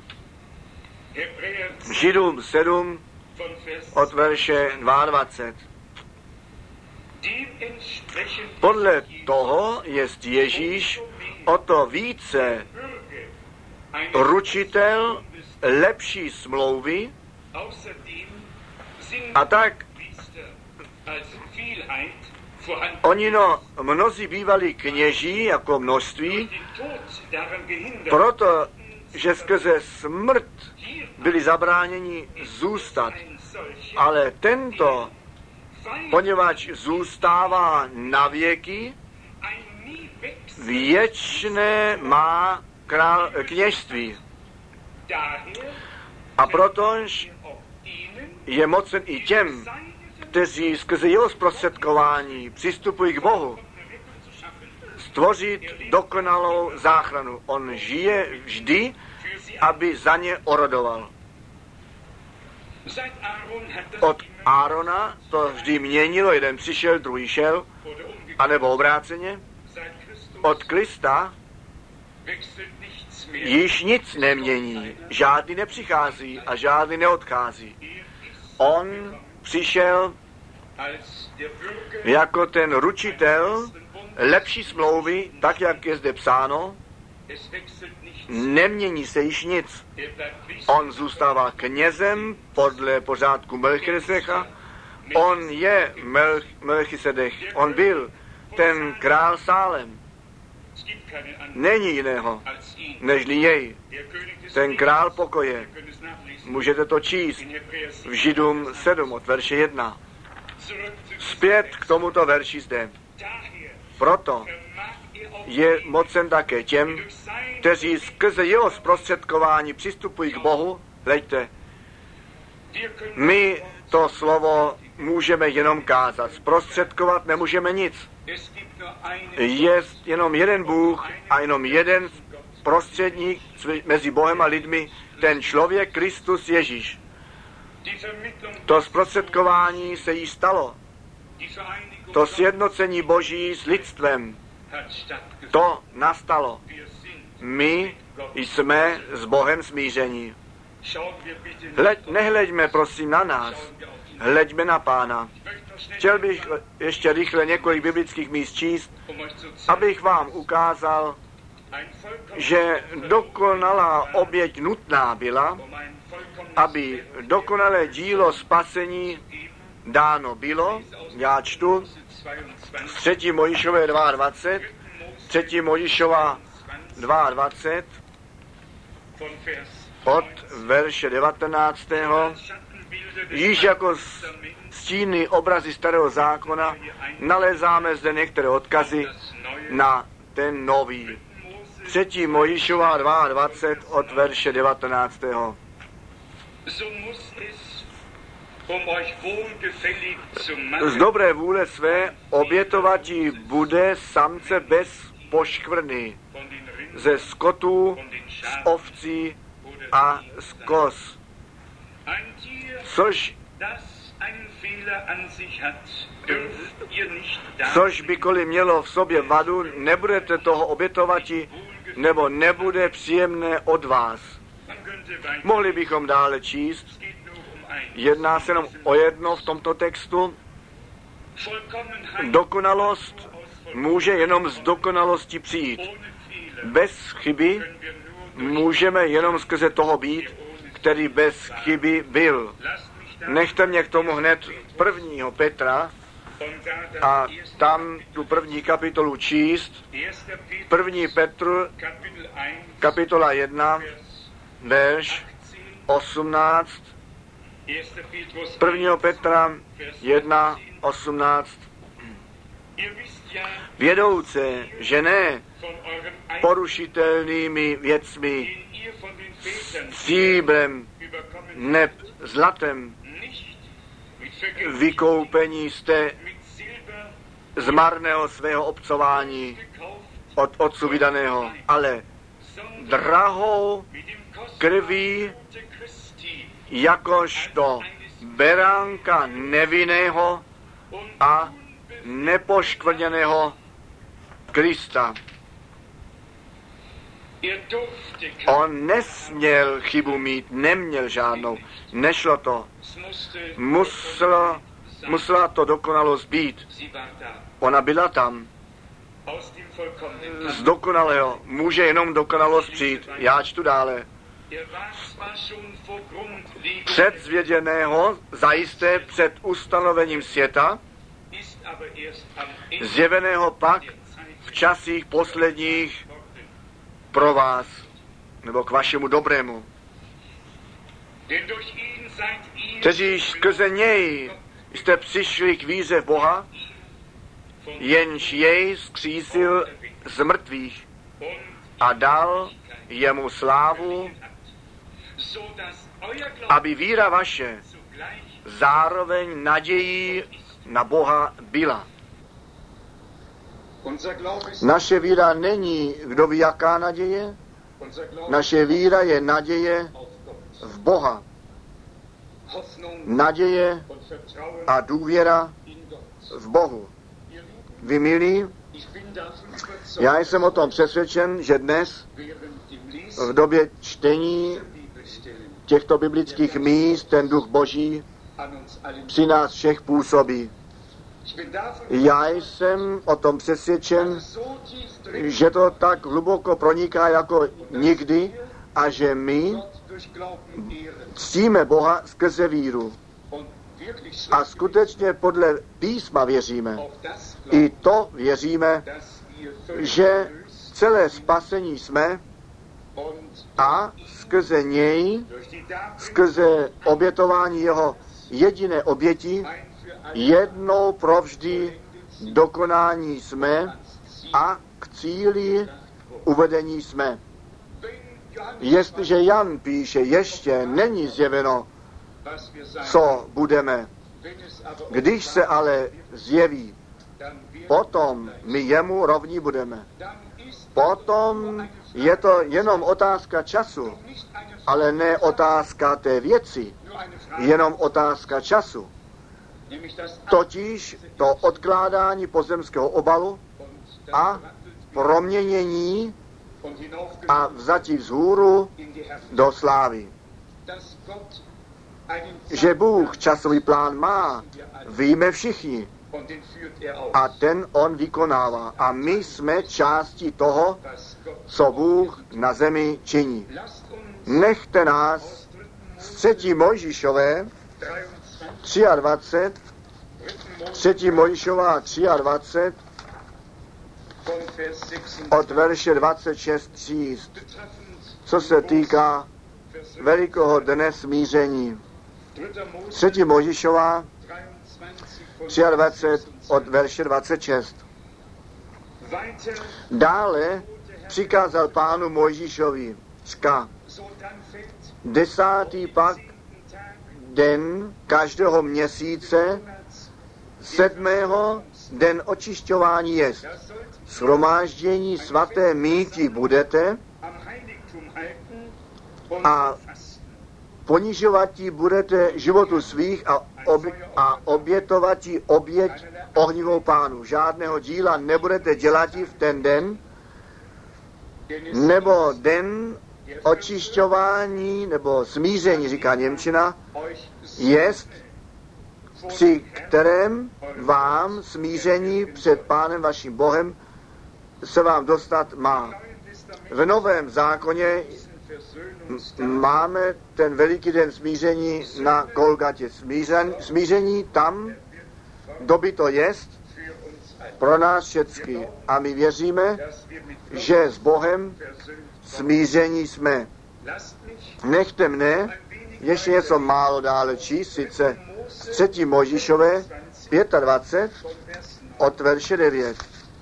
Židům sedm od verše dvacet dva. Podle toho jest Ježíš o to více ručitel lepší smlouvy, a tak oni no, mnozí bývali kněží jako množství, proto, že skrze smrt byli zabráněni zůstat. Ale tento, poněvadž zůstává na věky, věčné má král, kněžství. A protož je mocen i těm, kteří skrze jeho zprostředkování přistupují k Bohu, stvořit dokonalou záchranu. On žije vždy, aby za ně orodoval. Od Árona to vždy měnilo, jeden přišel, druhý šel, anebo obráceně. Od Krista již nic nemění, žádný nepřichází a žádný neodchází. On přišel jako ten ručitel lepší smlouvy, tak jak je zde psáno, nemění se již nic. On zůstává knězem podle pořádku Melchisedecha. On je Melch, Melchisedech. On byl ten král Sálem. Není jiného, nežli jej. Ten král pokoje. Můžete to číst v Židům sedm od verše jedna. Zpět k tomuto verši zde. Proto je mocen také těm, kteří skrze jeho zprostředkování přistupují k Bohu. Hleďte, my to slovo můžeme jenom kázat, zprostředkovat nemůžeme nic. Je jenom jeden Bůh a jenom jeden prostředník mezi Bohem a lidmi, ten člověk Kristus Ježíš. To zprostředkování se jí stalo. To sjednocení Boží s lidstvem, to nastalo. My jsme s Bohem smíření. Hled, nehleďme prosím na nás, hleďme na Pána. Chtěl bych ještě rychle několik biblických míst číst, abych vám ukázal, že dokonalá oběť nutná byla, aby dokonalé dílo spasení dáno bylo. Já čtu z třetí Mojžíšové dvacet dva, třetí Mojžíšova dvacet dva, od verše devatenáctého. Již jako stíny obrazy starého zákona nalézáme zde některé odkazy na ten nový. třetí Mojžíšova dvacet dva od verše devatenáctého. Z dobré vůle své obětovatí bude samce bez poškvrny ze skotů, z ovcí a z koz. Což, což bykoliv mělo v sobě vadu, nebudete toho obětovati, nebo nebude příjemné od vás. Mohli bychom dále číst. Jedná se jenom o jedno v tomto textu. Dokonalost může jenom z dokonalosti přijít. Bez chyby můžeme jenom skrze toho být, který bez chyby byl. Nechte mě k tomu hned prvního Petra a tam tu první kapitolu číst. První Petr, kapitola jedna, verš osmnáct. Prvního Petra jedna, osmnáct. Vědouce, že ne porušitelnými věcmi, stříbrem, neb zlatem, vykoupení jste z marného svého obcování od otců vydaného, ale drahou krví, jakožto beránka nevinného a nepoškvrněného Krista. On nesměl chybu mít, neměl žádnou, nešlo to. Muselo, musela to dokonalost být. Ona byla tam. Z dokonalého může jenom dokonalost přijít. Já čtu dále. Předzvěděného, zajisté před ustanovením světa, zjeveného pak v časích posledních pro vás, nebo k vašemu dobrému. Kteří skrze něj jste přišli k víře v Boha, jenž jej zkřísil z mrtvých a dal jemu slávu, aby víra vaše zároveň nadějí na Boha byla. Naše víra není, kdo ví, jaká naděje. Naše víra je naděje v Boha. Naděje a důvěra v Bohu. Vy milí, já jsem o tom přesvědčen, že dnes v době čtení těchto biblických míst ten Duch Boží při nás všech působí. Já jsem o tom přesvědčen, že to tak hluboko proniká jako nikdy a že my ctíme Boha skrze víru. A skutečně podle písma věříme. I to věříme, že celé spasení jsme a skrze něj, skrze obětování jeho jediné oběti, jednou provždy dokonání jsme a k cíli uvedení jsme. Jestliže Jan píše, ještě není zjeveno, co budeme. Když se ale zjeví, potom my jemu rovní budeme. Potom je to jenom otázka času, ale ne otázka té věci, jenom otázka času. Totiž to odkládání pozemského obalu a proměnění a vzati vzhůru do slávy. Že Bůh časový plán má, víme všichni. A ten on vykonává. A my jsme částí toho, co Bůh na zemi činí. Nechte nás z třetí Mojžíšové dvacet tři, třetí Mojžíšová dvacet tři, od verše dvacet šest číst, co se týká velikého smíření. třetí Mojžíšová dvacet tři od verše dvacet šest. Dále přikázal Pánu Mojžíšovi, řka, desátý pak den každého měsíce, sedmého den očišťování jest. Shromáždění svaté míti budete a ponižovatí budete životu svých a, ob- a obětovatí oběť ohnivou Pánu. Žádného díla nebudete dělat v ten den, nebo den očišťování, nebo smíření, říká němčina, jest, při kterém vám smíření před Pánem vaším Bohem se vám dostat má. V Novém zákoně máme ten veliký den smíření na Golgatě. Smířen, smíření tam, doby to jest, pro nás všechny. A my věříme, že s Bohem smíření jsme. Nechte mne ještě něco málo dále číst, sice z třetí Mojžíšové dvacet pět od verše devět.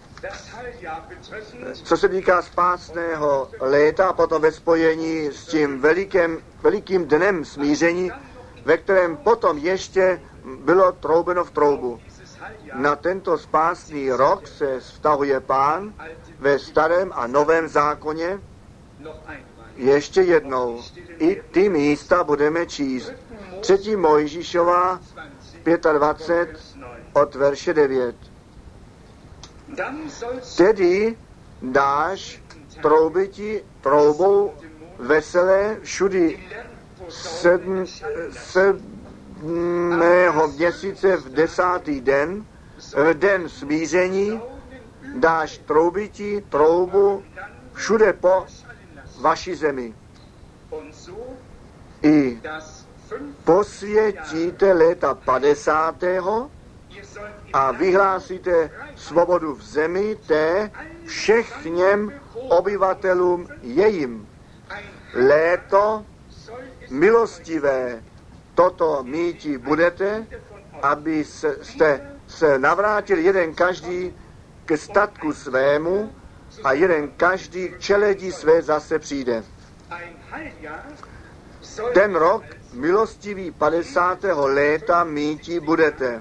Co se týká spásného léta, potom ve spojení s tím velikým, velikým dnem smíření, ve kterém potom ještě bylo troubeno v troubu. Na tento spásný rok se vztahuje Pán ve starém a novém zákoně. Ještě jednou, i ty místa budeme číst. třetí Mojžíšová dvacet pět od verše devět. Tedy dáš troubiti troubou veselé všudy sedm, sedmého měsíce v desátý den, v den smíření, dáš troubiti troubu všude po vaší zemi. I posvětíte léta padesátého a vyhlásíte svobodu v zemi té všechněm obyvatelům jejím. Léto milostivé, toto míti budete, aby se, jste se navrátili jeden každý k statku svému a jeden každý k čeledi své zase přijde. Ten rok milostivý padesátého léta míti budete.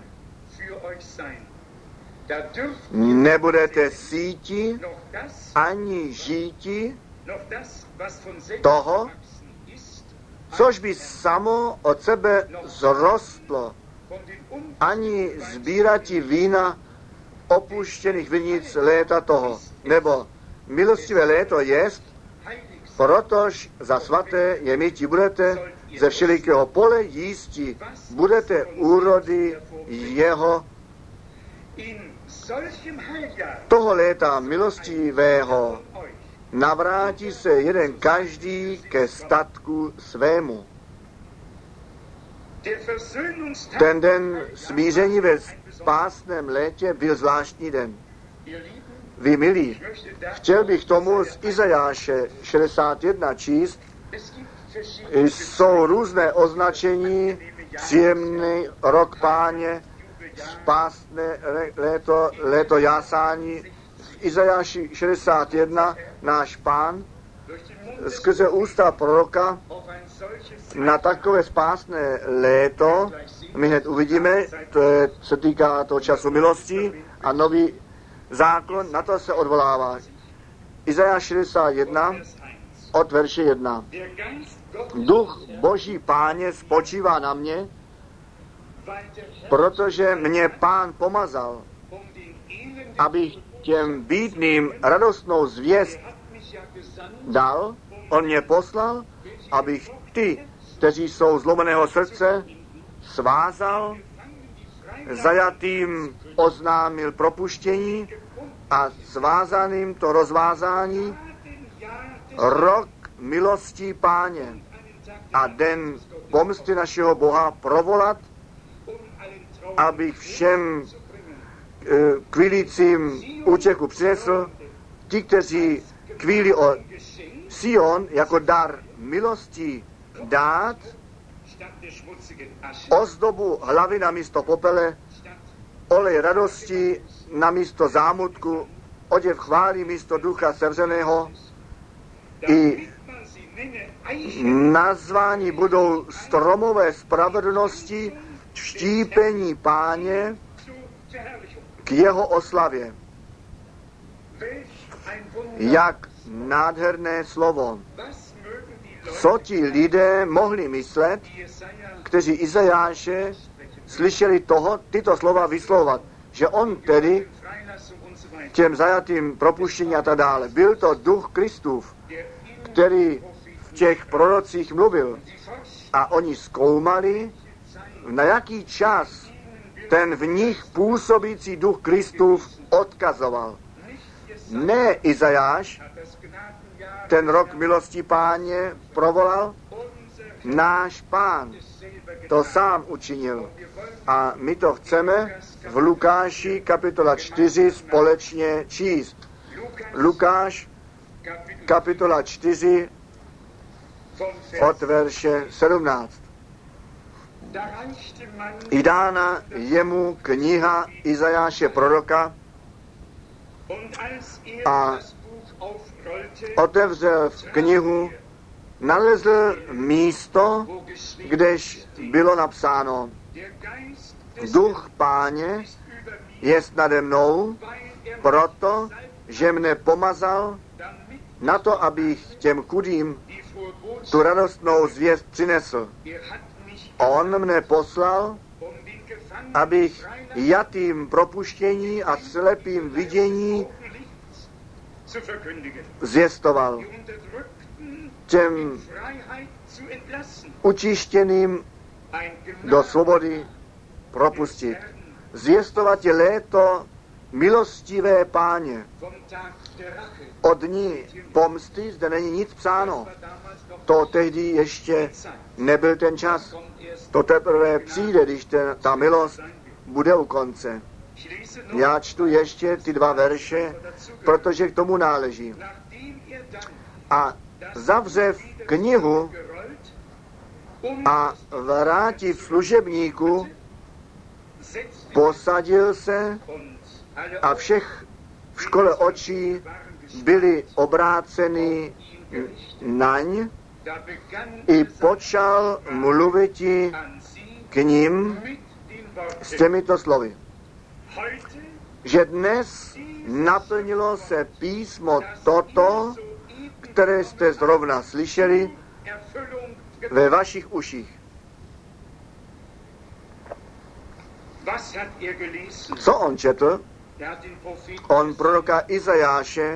Nebudete síti ani žíti toho, což by samo od sebe zrostlo, ani sbírati vína opuštěných vinic léta toho. Nebo milostivé léto jest, protož za svaté je míti budete ze všelikého pole jísti, budete úrody jeho. Toho léta milostivého navrátí se jeden každý ke statku svému. Ten den smíření ve spásném létě byl zvláštní den. Vy milí, chtěl bych tomu z Izajáše šedesát jedna číst. Jsou různé označení, příjemný rok Páně, spásné léto, léto jásání. V Izajáši šedesát jedna náš Pán skrze ústa proroka na takové spásné léto, my hned uvidíme, to je, se týká toho času milosti a nový zákon, na to se odvolává. Izajáš šedesát jedna od verše jedna. Duch Boží Páně spočívá na mě, protože mě Pán pomazal, abych těm bídným radostnou zvěst dal, on mě poslal, abych ty, kteří jsou zlomeného srdce, svázal, zajatým oznámil propuštění a svázaným to rozvázání, rok milostí Páně a den pomsty našeho Boha provolat, abych všem kvílícím útěchu přinesl, ti, kteří kvílí o Sion jako dar milosti dát, ozdobu hlavy na místo popele, olej radosti na místo zámutku, oděv chvály místo ducha sevřeného. I nazváni budou stromové spravedlnosti vštípení Páně k jeho oslavě. Jak nádherné slovo. Co ti lidé mohli myslet, kteří Izajáše slyšeli toho, tyto slova vyslovovat, že on tedy těm zajatým propuštění a tak dále. Byl to duch Kristův, který v těch prorocích mluvil a oni zkoumali, na jaký čas ten v nich působící duch Kristův odkazoval. Ne Izajáš ten rok milosti Páně provolal, náš Pán to sám učinil. A my to chceme v Lukáši kapitola čtyři společně číst. Lukáš kapitola čtyři od verše sedmnáct. I dána jemu kniha Izajáše proroka a otevřel v knihu, nalezl místo, kdež bylo napsáno: Duch Páně jest nade mnou, proto, že mne pomazal na to, abych těm chudým tu radostnou zvěst přinesl. On mne poslal, abych jatým propuštění a slepým vidění zvěstoval, těm učištěným do svobody propustit. Zvěstovat je léto milostivé Páně. Od dní pomsty zde není nic psáno. To tehdy ještě nebyl ten čas. To teprve přijde, když ten, ta milost bude u konce. Já čtu ještě ty dva verše, protože k tomu náleží. A zavřev knihu a vrátiv služebníku, posadil se a všech v škole očí byli obráceni naň, i počal mluviti k ním s těmito slovy, že dnes naplnilo se písmo toto, které jste zrovna slyšeli ve vašich uších. Co on četl? On proroka Izajáše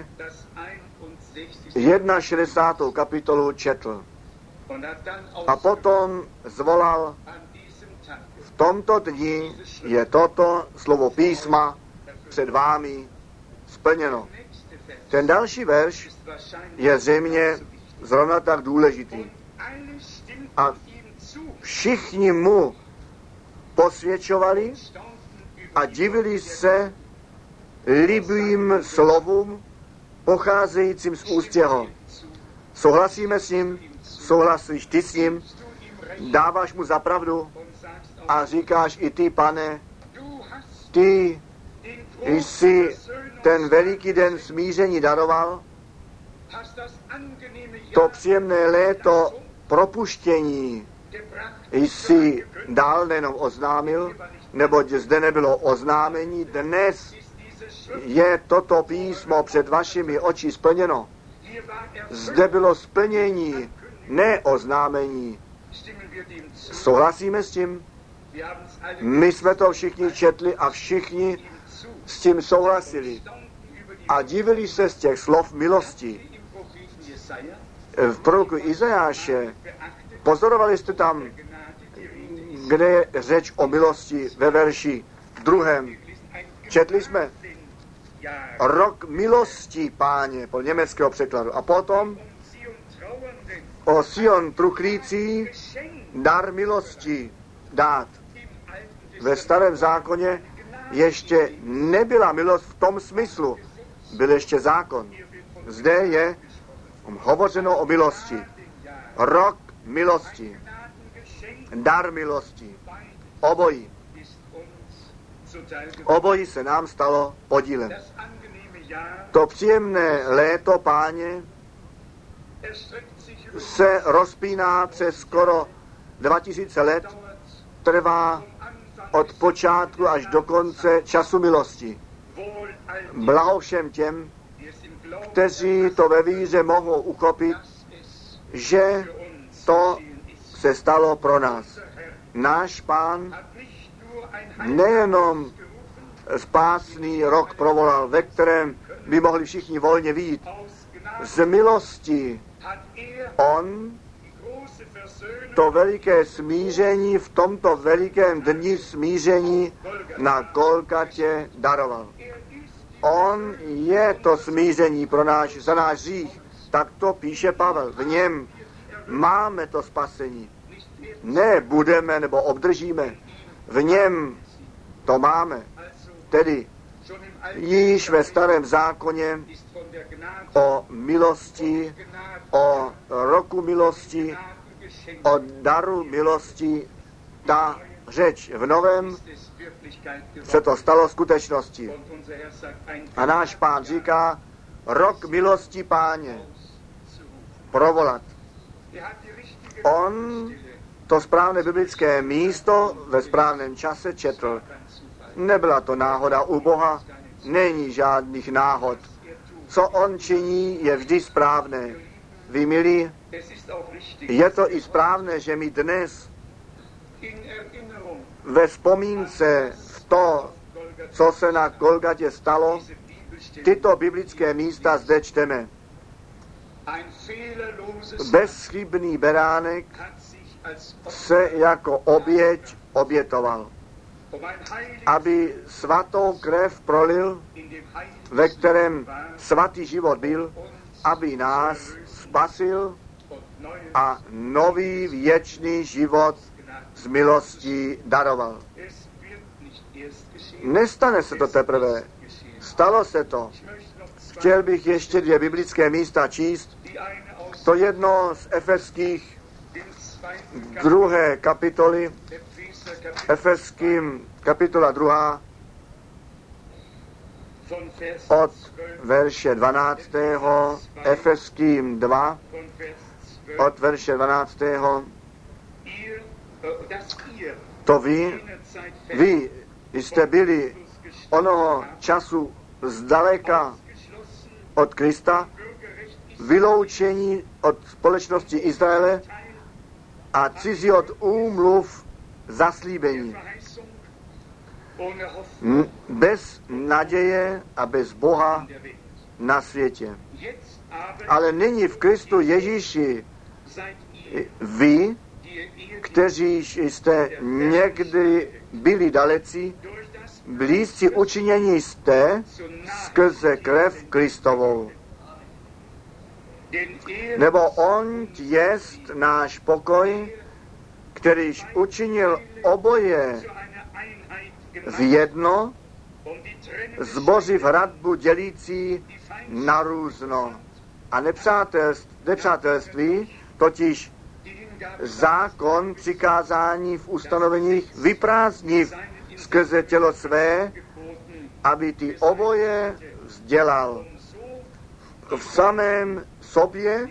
šedesátou první kapitolu četl. A potom zvolal: v tomto dni je toto slovo písma před vámi splněno. Ten další verš je zřejmě zrovna tak důležitý. A všichni mu posvědčovali a divili se libým slovům pocházejícím z úst jeho. Souhlasíme s ním? Souhlasíš ty s ním? Dáváš mu za pravdu? A říkáš i ty, Pane, ty jsi ten veliký den smíření daroval, to příjemné léto propuštění jsi dál nejenom oznámil, neboť zde nebylo oznámení, dnes je toto písmo před vašimi oči splněno. Zde bylo splnění, ne oznámení. Souhlasíme s tím? My jsme to všichni četli a všichni s tím souhlasili. A divili se z těch slov milosti. v proroku Izajáše, pozorovali jste tam, kde je řeč o milosti ve verši druhém. Četli jsme rok milosti, Páně, po německého překladu. A potom o Sion truchlící dar milosti dát. Ve starém zákoně ještě nebyla milost v tom smyslu. Byl ještě zákon. Zde je hovořeno o milosti. Rok milosti. Dar milosti. Obojí. Obojí se nám stalo podílem. To příjemné léto, Páně, se rozpíná přes skoro dva tisíce let, trvá od počátku až do konce času milosti. Blaho všem těm, kteří to ve víře mohou uchopit, že to se stalo pro nás. Náš Pán nejenom spásný rok provolal, ve kterém by mohli všichni volně vyjít. Z milosti on to veliké smíření v tomto velikém dni smíření na Golgatě daroval. On je to smíření pro náš, za náš hřích. Tak to píše Pavel. V něm máme to spasení. Ne budeme nebo obdržíme. V něm to máme. Tedy již ve starém zákoně o milosti, o roku milosti, o daru milosti, ta řeč. V novém se to stalo skutečností. A náš Pán říká, rok milosti, Páně, provolat. On to správné biblické místo ve správném čase četl. Nebyla to náhoda u Boha, není žádných náhod. Co on činí, je vždy správné. Vy, milí, je to i správné, že my dnes ve vzpomínce v to, co se na Golgatě stalo, tyto biblické místa zde čteme. Bezchybný beránek se jako oběť obětoval, aby svatou krev prolil, ve kterém svatý život byl, aby nás spasil a nový věčný život z milostí daroval. Nestane se to teprve. Stalo se to. Chtěl bych ještě dvě biblické místa číst. To jedno z Efeských druhé kapitoly, Efeským kapitola druhá, od verše dvanáctého, Efeským dva, od verše dvanáctého. To vy, vy jste byli onoho času zdaleka od Krista, vyloučení od společnosti Izraele a cizí od úmluv zaslíbení. Bez naděje a bez Boha na světě. Ale nyní v Kristu Ježíši vy, kteří jste někdy byli daleci, blízci učinění jste skrze krev Kristovou. Nebo on jest náš pokoj, kterýž učinil oboje v jedno, zbořiv hradbu dělící na různo. A nepřátelství, nepřátelství totiž zákon přikázání v ustanoveních vyprázdniv skrze tělo své, aby ty oboje vzdělal v samém sobě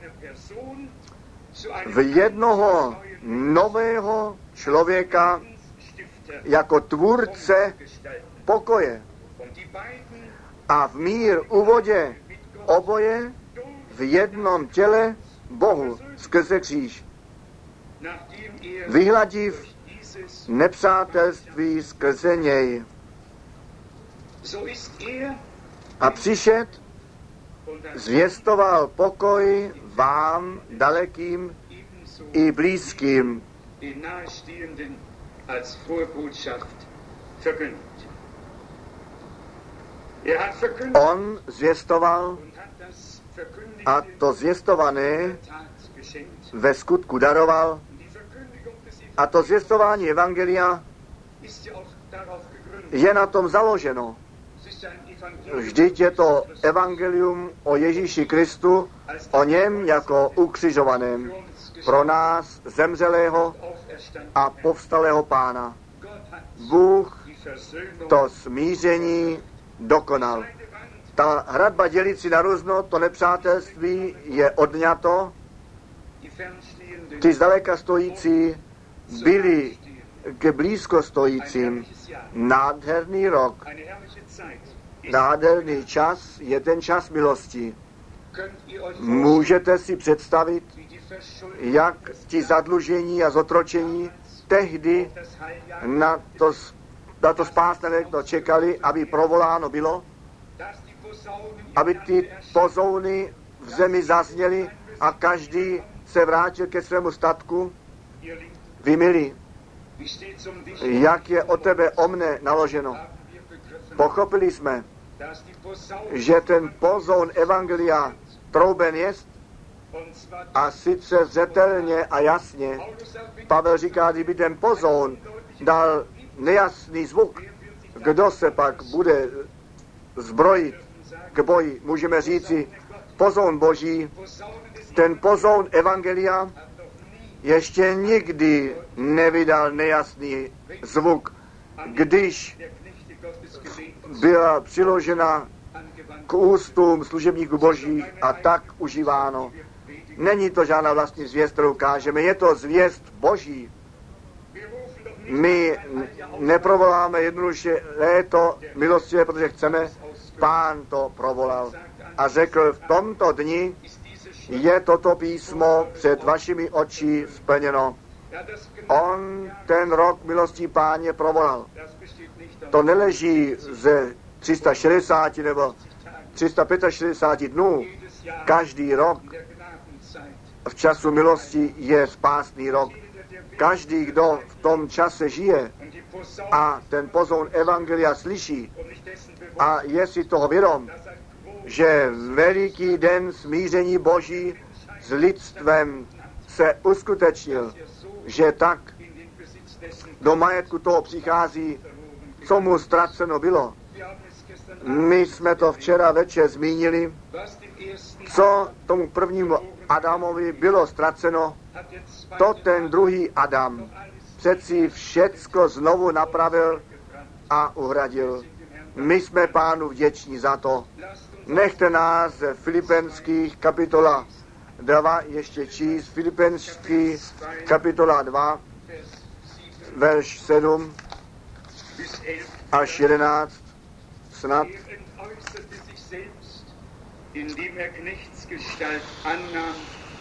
v jednoho nového člověka jako tvůrce pokoje a v mír uvodě oboje v jednom těle Bohu skrze kříž. Vyhladiv nepřátelství skrze něj. A přišet zvěstoval pokoj vám dalekým i blízkým. den Nahestehenden als Vorbotschaft verkündigt. Er hat verkündigt On zvěstoval und hat das Verkündigte a to zvěstované der Tat geschenkt. ve skutku daroval. Und die Verkündigung des A to zvěstování evangelia ist ja auch darauf gegründet. je na tom založeno. Es ist ein Evangelium Vždyť je to evangelium o Ježíši Kristu, o něm jako ukřižovaném, für uns geschenkt, pro nás zemřelého auferstanden. a povstalého Pána. Gott hat Bůh die Versöhnung to smíření dokonal. Ta hradba dělící na různo, to nepřátelství je odňato. die fernstehenden Ty zdaleka stojící byli k blízko stojícím. Nádherný rok, eine herrliche Zeit. Ist, nádherný čas je ten čas milosti. könnt ihr euch vorstellen, Můžete si představit, wie die Verschuldung jak ti zadlužení a zotročení tehdy das Heiljahr, na to, na to spásné to čekali, aby provoláno bylo, dass die Posaunen im aby Lande ty erschallen, pozouny v zemi zazněly a každý se vrátil ke svému statku. ihr Lieben, Vy milí, wie steht's um dich? jak je o tebe o mne naloženo. Haben wir begriffen, Pochopili jsme, dass die Posaunen že ten pozoun evangelia trouben jest, und zwar a sice zřetelně a jasně. Paulus sagt, wenn Pavel říká, kdyby ten pozoun dal nejasný zvuk, kdo se pak bude zbrojit k boji. Můžeme říci, pozoun Boží, Posaunen des ten pozoun evangelia hat doch nie ještě nikdy nevydal nejasný zvuk, když der Knechte Gottes gelegt, byla přiložena angewandt. k ústům služebníků Božích a tak užíváno. Není to žádná vlastní zvěst, kterou kážeme, je to zvěst Boží. Wir rufen doch nicht My neprovoláme jednoduše léto milostivé, protože chceme, Pán to provolal a řekl, v tomto dni ist diese Schrift, je toto písmo před vašimi oči splněno. ja, das On ten rok milostí Páně provolal. das besteht nicht To neleží ze tři sta šedesáti nebo tři sta šedesát pět dnů. jedes Jahr Každý rok in der Gnadenzeit. v času milosti je spásný rok. Každý, kdo v tom čase žije Und die Posaunen a ten pozoun evangelia slyší und nicht dessen bewusst, a je si toho vědom, dass ein großes že veliký den smíření Boží s lidstvem se uskutečnil, že tak in den Besitz dessen do majetku toho přichází, co mu ztraceno bylo. wir haben es gestern Abend, My jsme to včera večer zmínili, was dem ersten co tomu prvnímu Adamovi bylo ztraceno, hat der zweite to ten druhý Adam alles přeci všecko znovu napravil a uhradil. My jsme Pánu vděční za to. lasst uns Nechte nás ze Filipenských kapitola dva ještě číst. Filipenský kapitola dva, Vers sieben verš sedm bis elf. až jedenáct. Snad Er entäußerte sich selbst, indem er Knechtsgestalt annahm,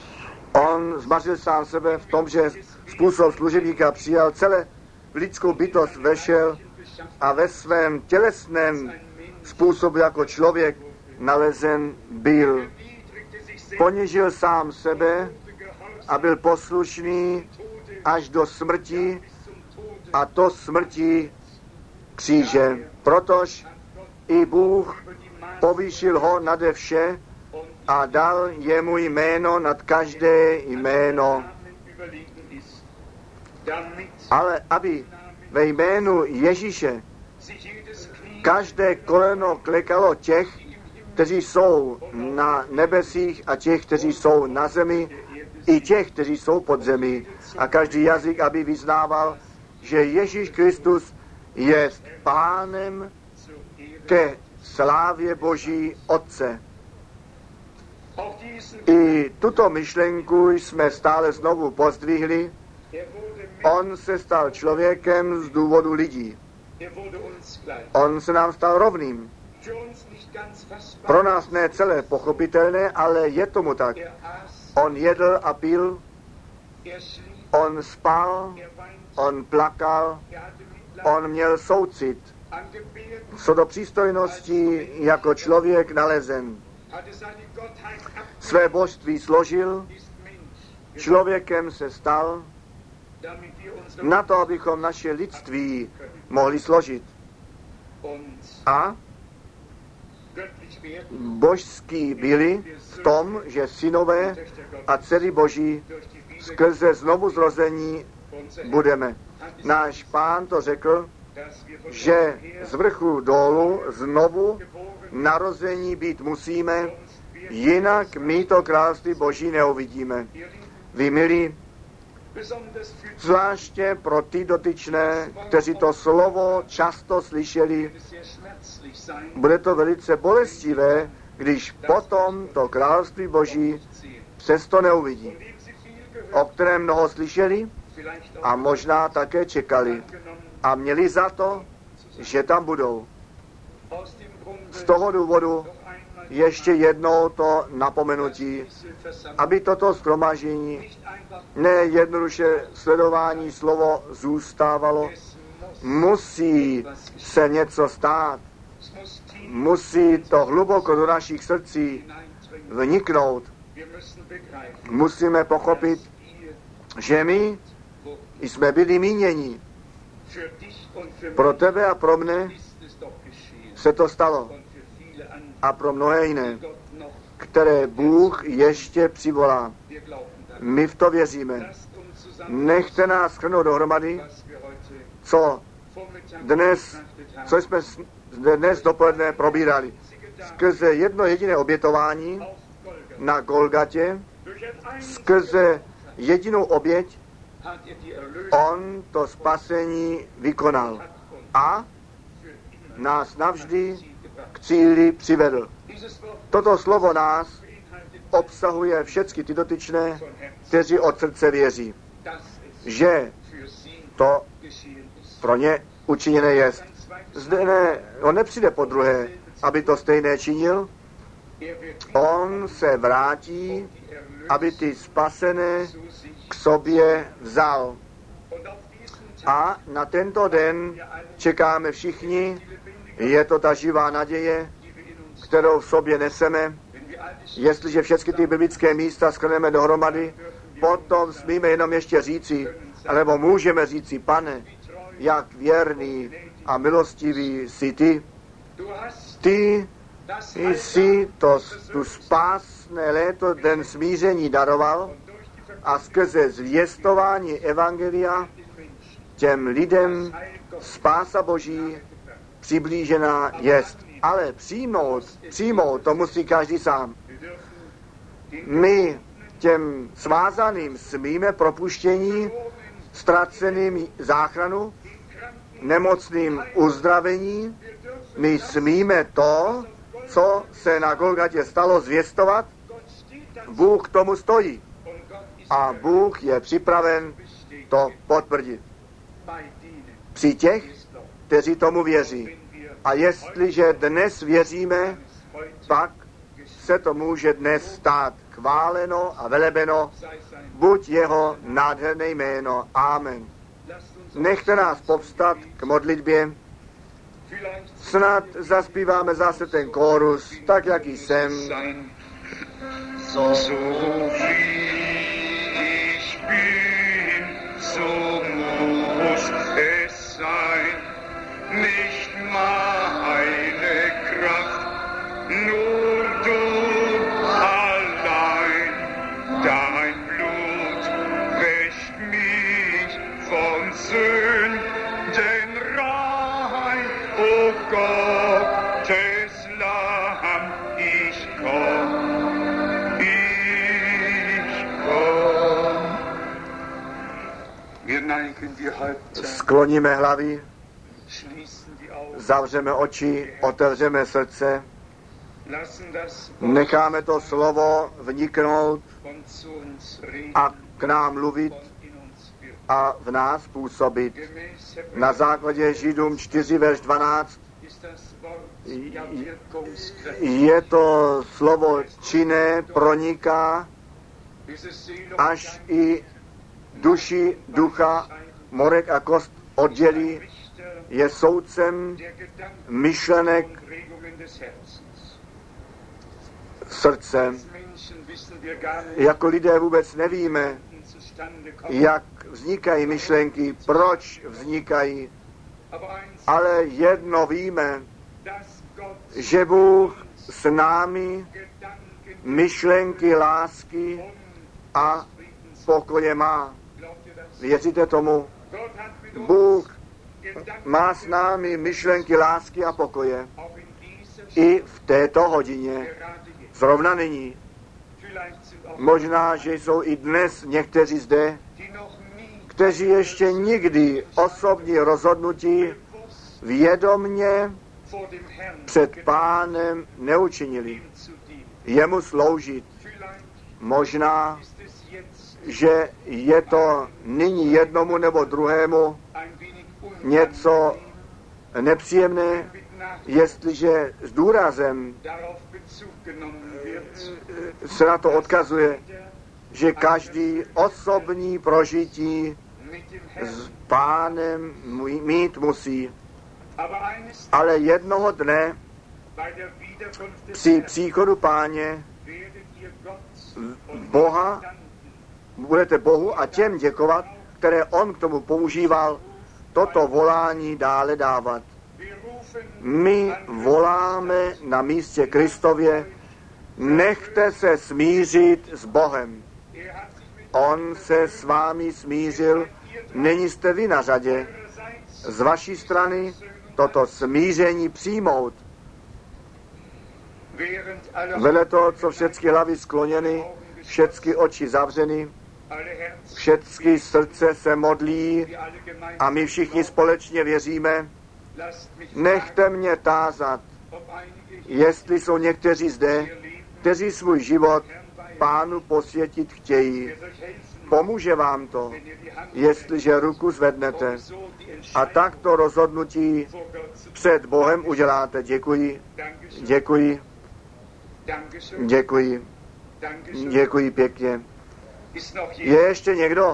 on zmařil sám sebe v tom, že způsob služebníka přijal, celé v lidskou bytost vešel a ve svém tělesném způsobu jako člověk nalezen byl. erniedrigte sich selbst, Ponižil sám sebe gehorsam a byl poslušný až do smrti, a to smrti kříže. Protož i Bůh povýšil ho nade vše a dal jemu jméno nad každé jméno. überlegen ist, damit Ale aby ve jménu Ježíše sich jedes Knie každé koleno klekalo těch, kteří jsou na nebesích a těch, kteří jsou na zemi, i těch, kteří jsou pod zemi. A každý jazyk, aby vyznával, že Ježíš Kristus je Pánem zur Ehre. ke slávě Boží Otce. Auch diesen, I tuto myšlenku jsme stále znovu pozdvihli. er wurde Mensch, On se stal člověkem z důvodu lidí. er wurde uns gleich. On se nám stal rovným. Für uns nicht ganz fassbar. Pro nás ne celé pochopitelné, ale je tomu tak. Er aß, On jedl a pil, er schlief, on spal, er weinte, on plakal, er hatte Mitleid, on měl soucit. an Gebärden, Co do přístojnosti jako člověk nalezen. své božství složil, člověkem se stal, na to, abychom naše lidství mohli složit. A božský byli v tom, že synové a dcery Boží skrze znovu zrození budeme. Náš Pán to řekl, že z vrchu dolů znovu narození být musíme, jinak my to království Boží neuvidíme. Vy, milí, zvláště pro ty dotyčné, kteří to slovo často slyšeli, bude to velice bolestivé, když potom to království Boží přesto neuvidí, o kterém mnoho slyšeli a možná také čekali a měli za to, že tam budou. Z toho důvodu ještě jednou to napomenutí, aby toto shromaždění ne jednoduše sledování slovo zůstávalo, musí se něco stát, musí to hluboko do našich srdcí vniknout. Musíme pochopit, že my jsme byli míněni. Pro tebe a pro mne se to stalo. A pro mnohé jiné, které Bůh ještě přivolá. My v to věříme. Nechte nás shrnout dohromady, co dnes, co jsme dnes dopoledne probírali. Skrze jedno jediné obětování na Golgatě, skrze jedinou oběť, on to spasení vykonal a nás navždy k cíli přivedl. Toto slovo nás obsahuje všechny ty dotyčné, kteří od srdce věří, že to pro ně učiněné jest. Zde ne, on nepřijde po druhé, aby to stejné činil. On se vrátí, aby ty spasené k sobě vzal. A na tento den čekáme všichni. Je to ta živá naděje, kterou v sobě neseme. Jestliže všechny ty biblické místa shrneme dohromady, potom smíme jenom ještě říci, alebo můžeme říci, Pane, jak věrný a milostivý jsi ty. Ty jsi to, tu spásné léto, den smíření daroval a skrze zvěstování evangelia těm lidem spása Boží přiblížená jest. Ale přijmout, přijmout to musí každý sám. My těm svázaným smíme propuštění, ztraceným záchranu, nemocným uzdravení. My smíme to, co se na Golgatě stalo, zvěstovat. Bůh k tomu stojí. A Bůh je připraven to potvrdit. Při těch, kteří tomu věří. A jestliže dnes věříme, pak se to může dnes stát chváleno a velebeno, buď jeho nádherné jméno. Amen. Nechte nás povstat k modlitbě. Snad zaspíváme zase ten kórus, tak jak jsem. So wie ich bin, so muss es sein. Nicht meine Kraft, nur du allein. Dein Blut wäscht mich von Sünden rein. O Gottes Lamm, ich komm, ich komm. Wir neigen die Häupter. Skloníme hlavy, zavřeme oči, otevřeme srdce, necháme to slovo vniknout a k nám mluvit a v nás působit. Na základě Židům čtyři, verš dvanáct je to slovo činné, proniká až i duši, ducha, morek a kost oddělí, je soudcem myšlenek srdce. Jako lidé vůbec nevíme, jak vznikají myšlenky, proč vznikají, ale jedno víme, že Bůh s námi myšlenky lásky a pokoje má. Věříte tomu? Bůh má s námi myšlenky lásky a pokoje. I v této hodině. Zrovna nyní. Možná, že jsou i dnes někteří zde, kteří ještě nikdy osobní rozhodnutí vědomně před Pánem neučinili. Jemu sloužit. Možná, že je to nyní jednomu nebo druhému něco nepříjemné, jestliže s důrazem se na to odkazuje, že každý osobní prožití s Pánem mít musí. Ale jednoho dne při příchodu Páně Boha budete Bohu a těm děkovat, které on k tomu používal, toto volání dále dávat. My voláme na místě Kristově, nechte se smířit s Bohem. On se s vámi smířil, není jste vy na řadě. Z vaší strany toto smíření přijmout. Vedle toho, co všechny hlavy skloněny, všechny oči zavřeny, všechny srdce se modlí a my všichni společně věříme, nechte mě tázat, jestli jsou někteří zde, kteří svůj život Pánu posvětit chtějí. Pomůže vám to, jestliže ruku zvednete a takto rozhodnutí před Bohem uděláte. Děkuji, děkuji, děkuji, děkuji pěkně. Je ještě někdo?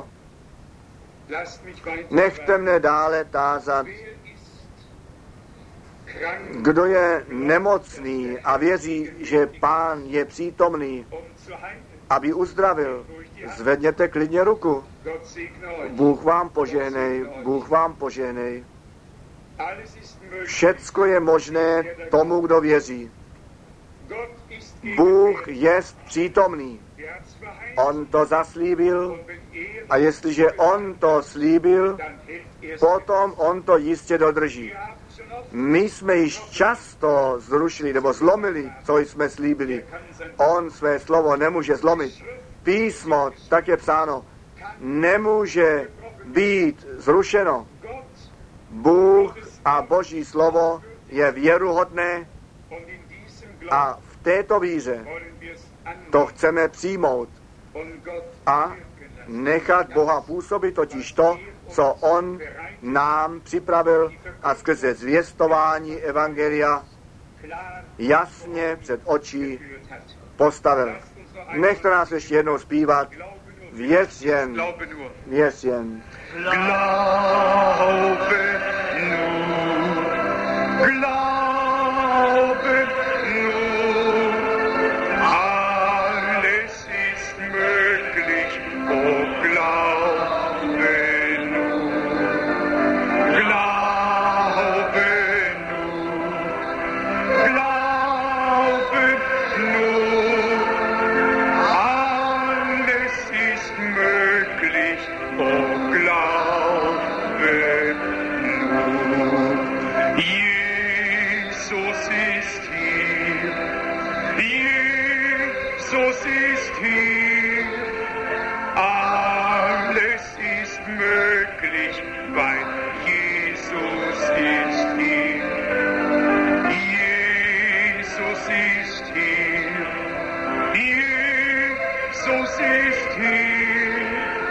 Nechte mne dále tázat. Kdo je nemocný a věří, že Pán je přítomný, aby uzdravil, zvedněte klidně ruku. Bůh vám požehnej, Bůh vám požehnej. Všecko je možné tomu, kdo věří. Bůh je přítomný. On to zaslíbil a jestliže on to slíbil, potom on to jistě dodrží. My jsme již často zrušili nebo zlomili, co jsme slíbili. On své slovo nemůže zlomit. Písmo, tak je psáno, nemůže být zrušeno. Bůh a Boží slovo je věruhodné a v této víře to chceme přijmout a nechat Boha působit totiž to, co on nám připravil a skrze zvěstování evangelia jasně před očí postavil. Nechte nás ještě jednou zpívat. Věř jen, věř jen. Glaube nur, glaube nur, alles ist möglich, oh glaube nur, glaube nur, glaube nur, alles ist möglich, oh glaube nur. Jesus ist hier, Jesus ist hier, alles ist möglich, weil Jesus ist hier. Jesus ist hier, Jesus ist hier,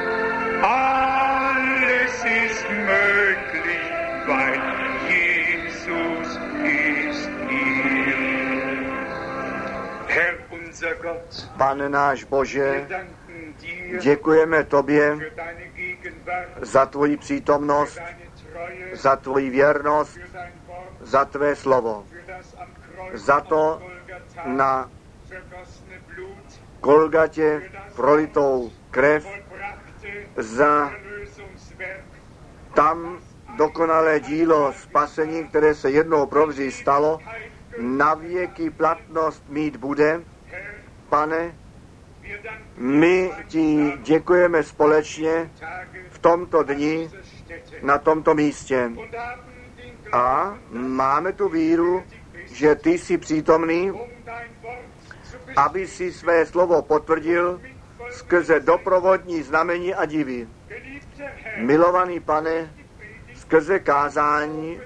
alles ist möglich, weil Jesus ist hier. Herr unser Gott, Pane náš Bože, wir danken dir děkujeme Tobě für deine Gegenwart, za Tvoji přítomnost, für deine Treue, za Tvoji věrnost, für dein Wort, za Tvé slovo, für das am Kreuz za to auf Golgatha na Golgatě prolitou krev za tam dokonalé dílo spasení, které se jednou provždy stalo, na věky platnost mít bude. Pane, my ti děkujeme společně v tomto dni, na tomto místě. A máme tu víru, že ty jsi přítomný, aby si své slovo potvrdil skrze doprovodní znamení a divy. Milovaný Pane, skrze kázání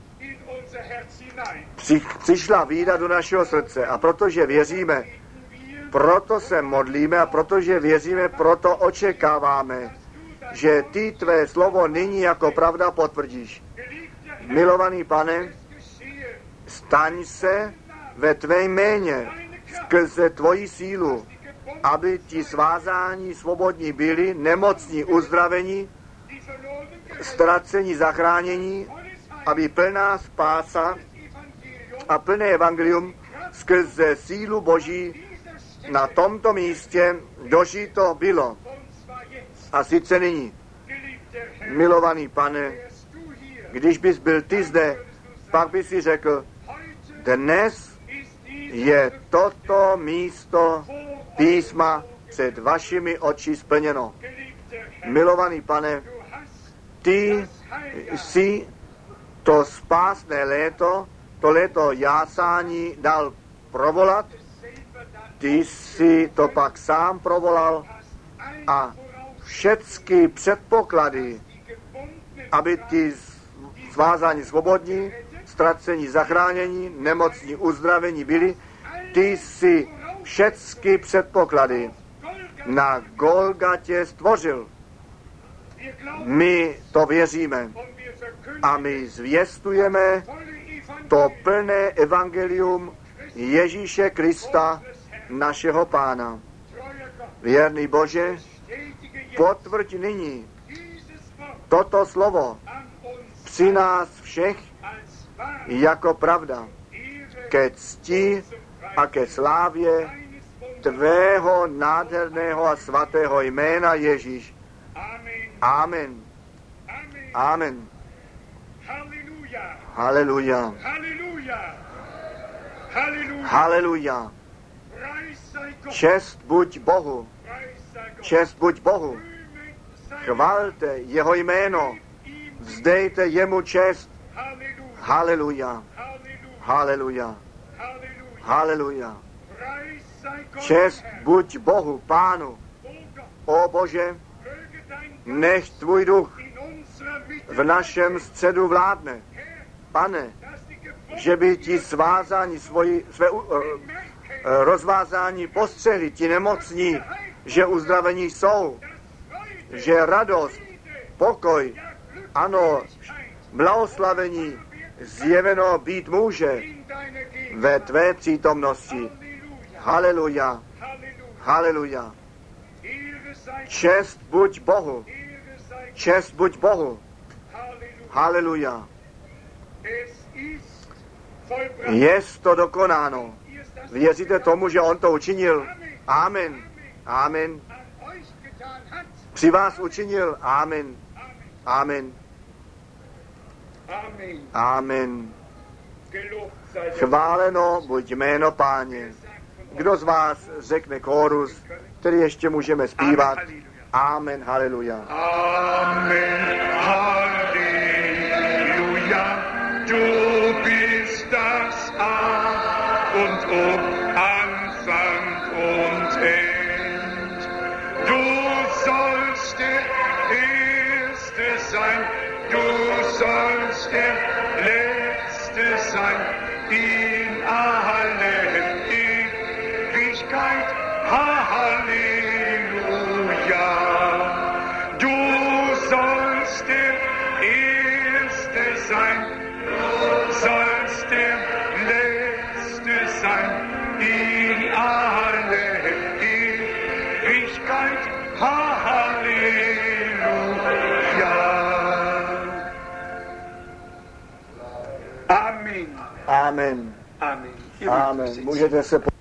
při, přišla víra do našeho srdce a protože věříme, proto se modlíme a protože věříme, proto očekáváme, že ty tvé slovo nyní jako pravda potvrdíš. Milovaný Pane, staň se ve tvé jméně skrze tvoji sílu, aby ti svázání svobodní byli, nemocní uzdravení, ztracení zachránění, aby plná spása a plné evangelium skrze sílu Boží na tomto místě dožito bylo. A sice nyní, milovaný Pane, když bys byl ty zde, pak bys si řekl, dnes je toto místo písma před vašimi oči splněno. Milovaný Pane, ty jsi to spásné léto, to léto jásání dal provolat, ty jsi to pak sám provolal a všechny předpoklady, aby ty svázání svobodní, ztracení zachránění, nemocní uzdravení byly, ty jsi všechny předpoklady na Golgatě stvořil. My to věříme a my zvěstujeme to plné evangelium Ježíše Krista, našeho Pána. Věrný Bože, potvrď nyní toto slovo při nás všech jako pravda ke cti a ke slávě tvého nádherného a svatého jména Ježíš. Amen. Amen. Haleluja. Haleluja. Čest buď Bohu. Čest buď Bohu. Chvalte jeho jméno. Vzdejte jemu čest. Haleluja. Haleluja. Haleluja. Čest buď Bohu, Pánu. O Bože, nech tvůj duch v našem středu vládne. Pane, že by ti svázání svoji, své uh, uh, rozvázání postřehli, ti nemocní, že uzdravení jsou, že radost, pokoj, ano, blahoslavení zjeveno být může ve tvé přítomnosti. Haleluja. Haleluja. Čest buď Bohu. Čest buď Bohu. Haleluja. Jest to dokonáno. Věříte tomu, že on to učinil? Amen. Amen. Při vás učinil? Amen. Amen. Amen. Chváleno buď jméno Páně. Kdo z vás řekne kórus, který ještě můžeme zpívat? Amen, haleluja. Amen, Halleluja, du bist das A und O, Anfang und End. Du sollst der Erste sein, du sollst der Letzte sein, in alle Ewigkeit. Halleluja. Du sollst der Erste sein, du sollst der Letzte sein, in alle Ewigkeit. Halleluja. Amen. Amen. Amen. Amen. Můžete se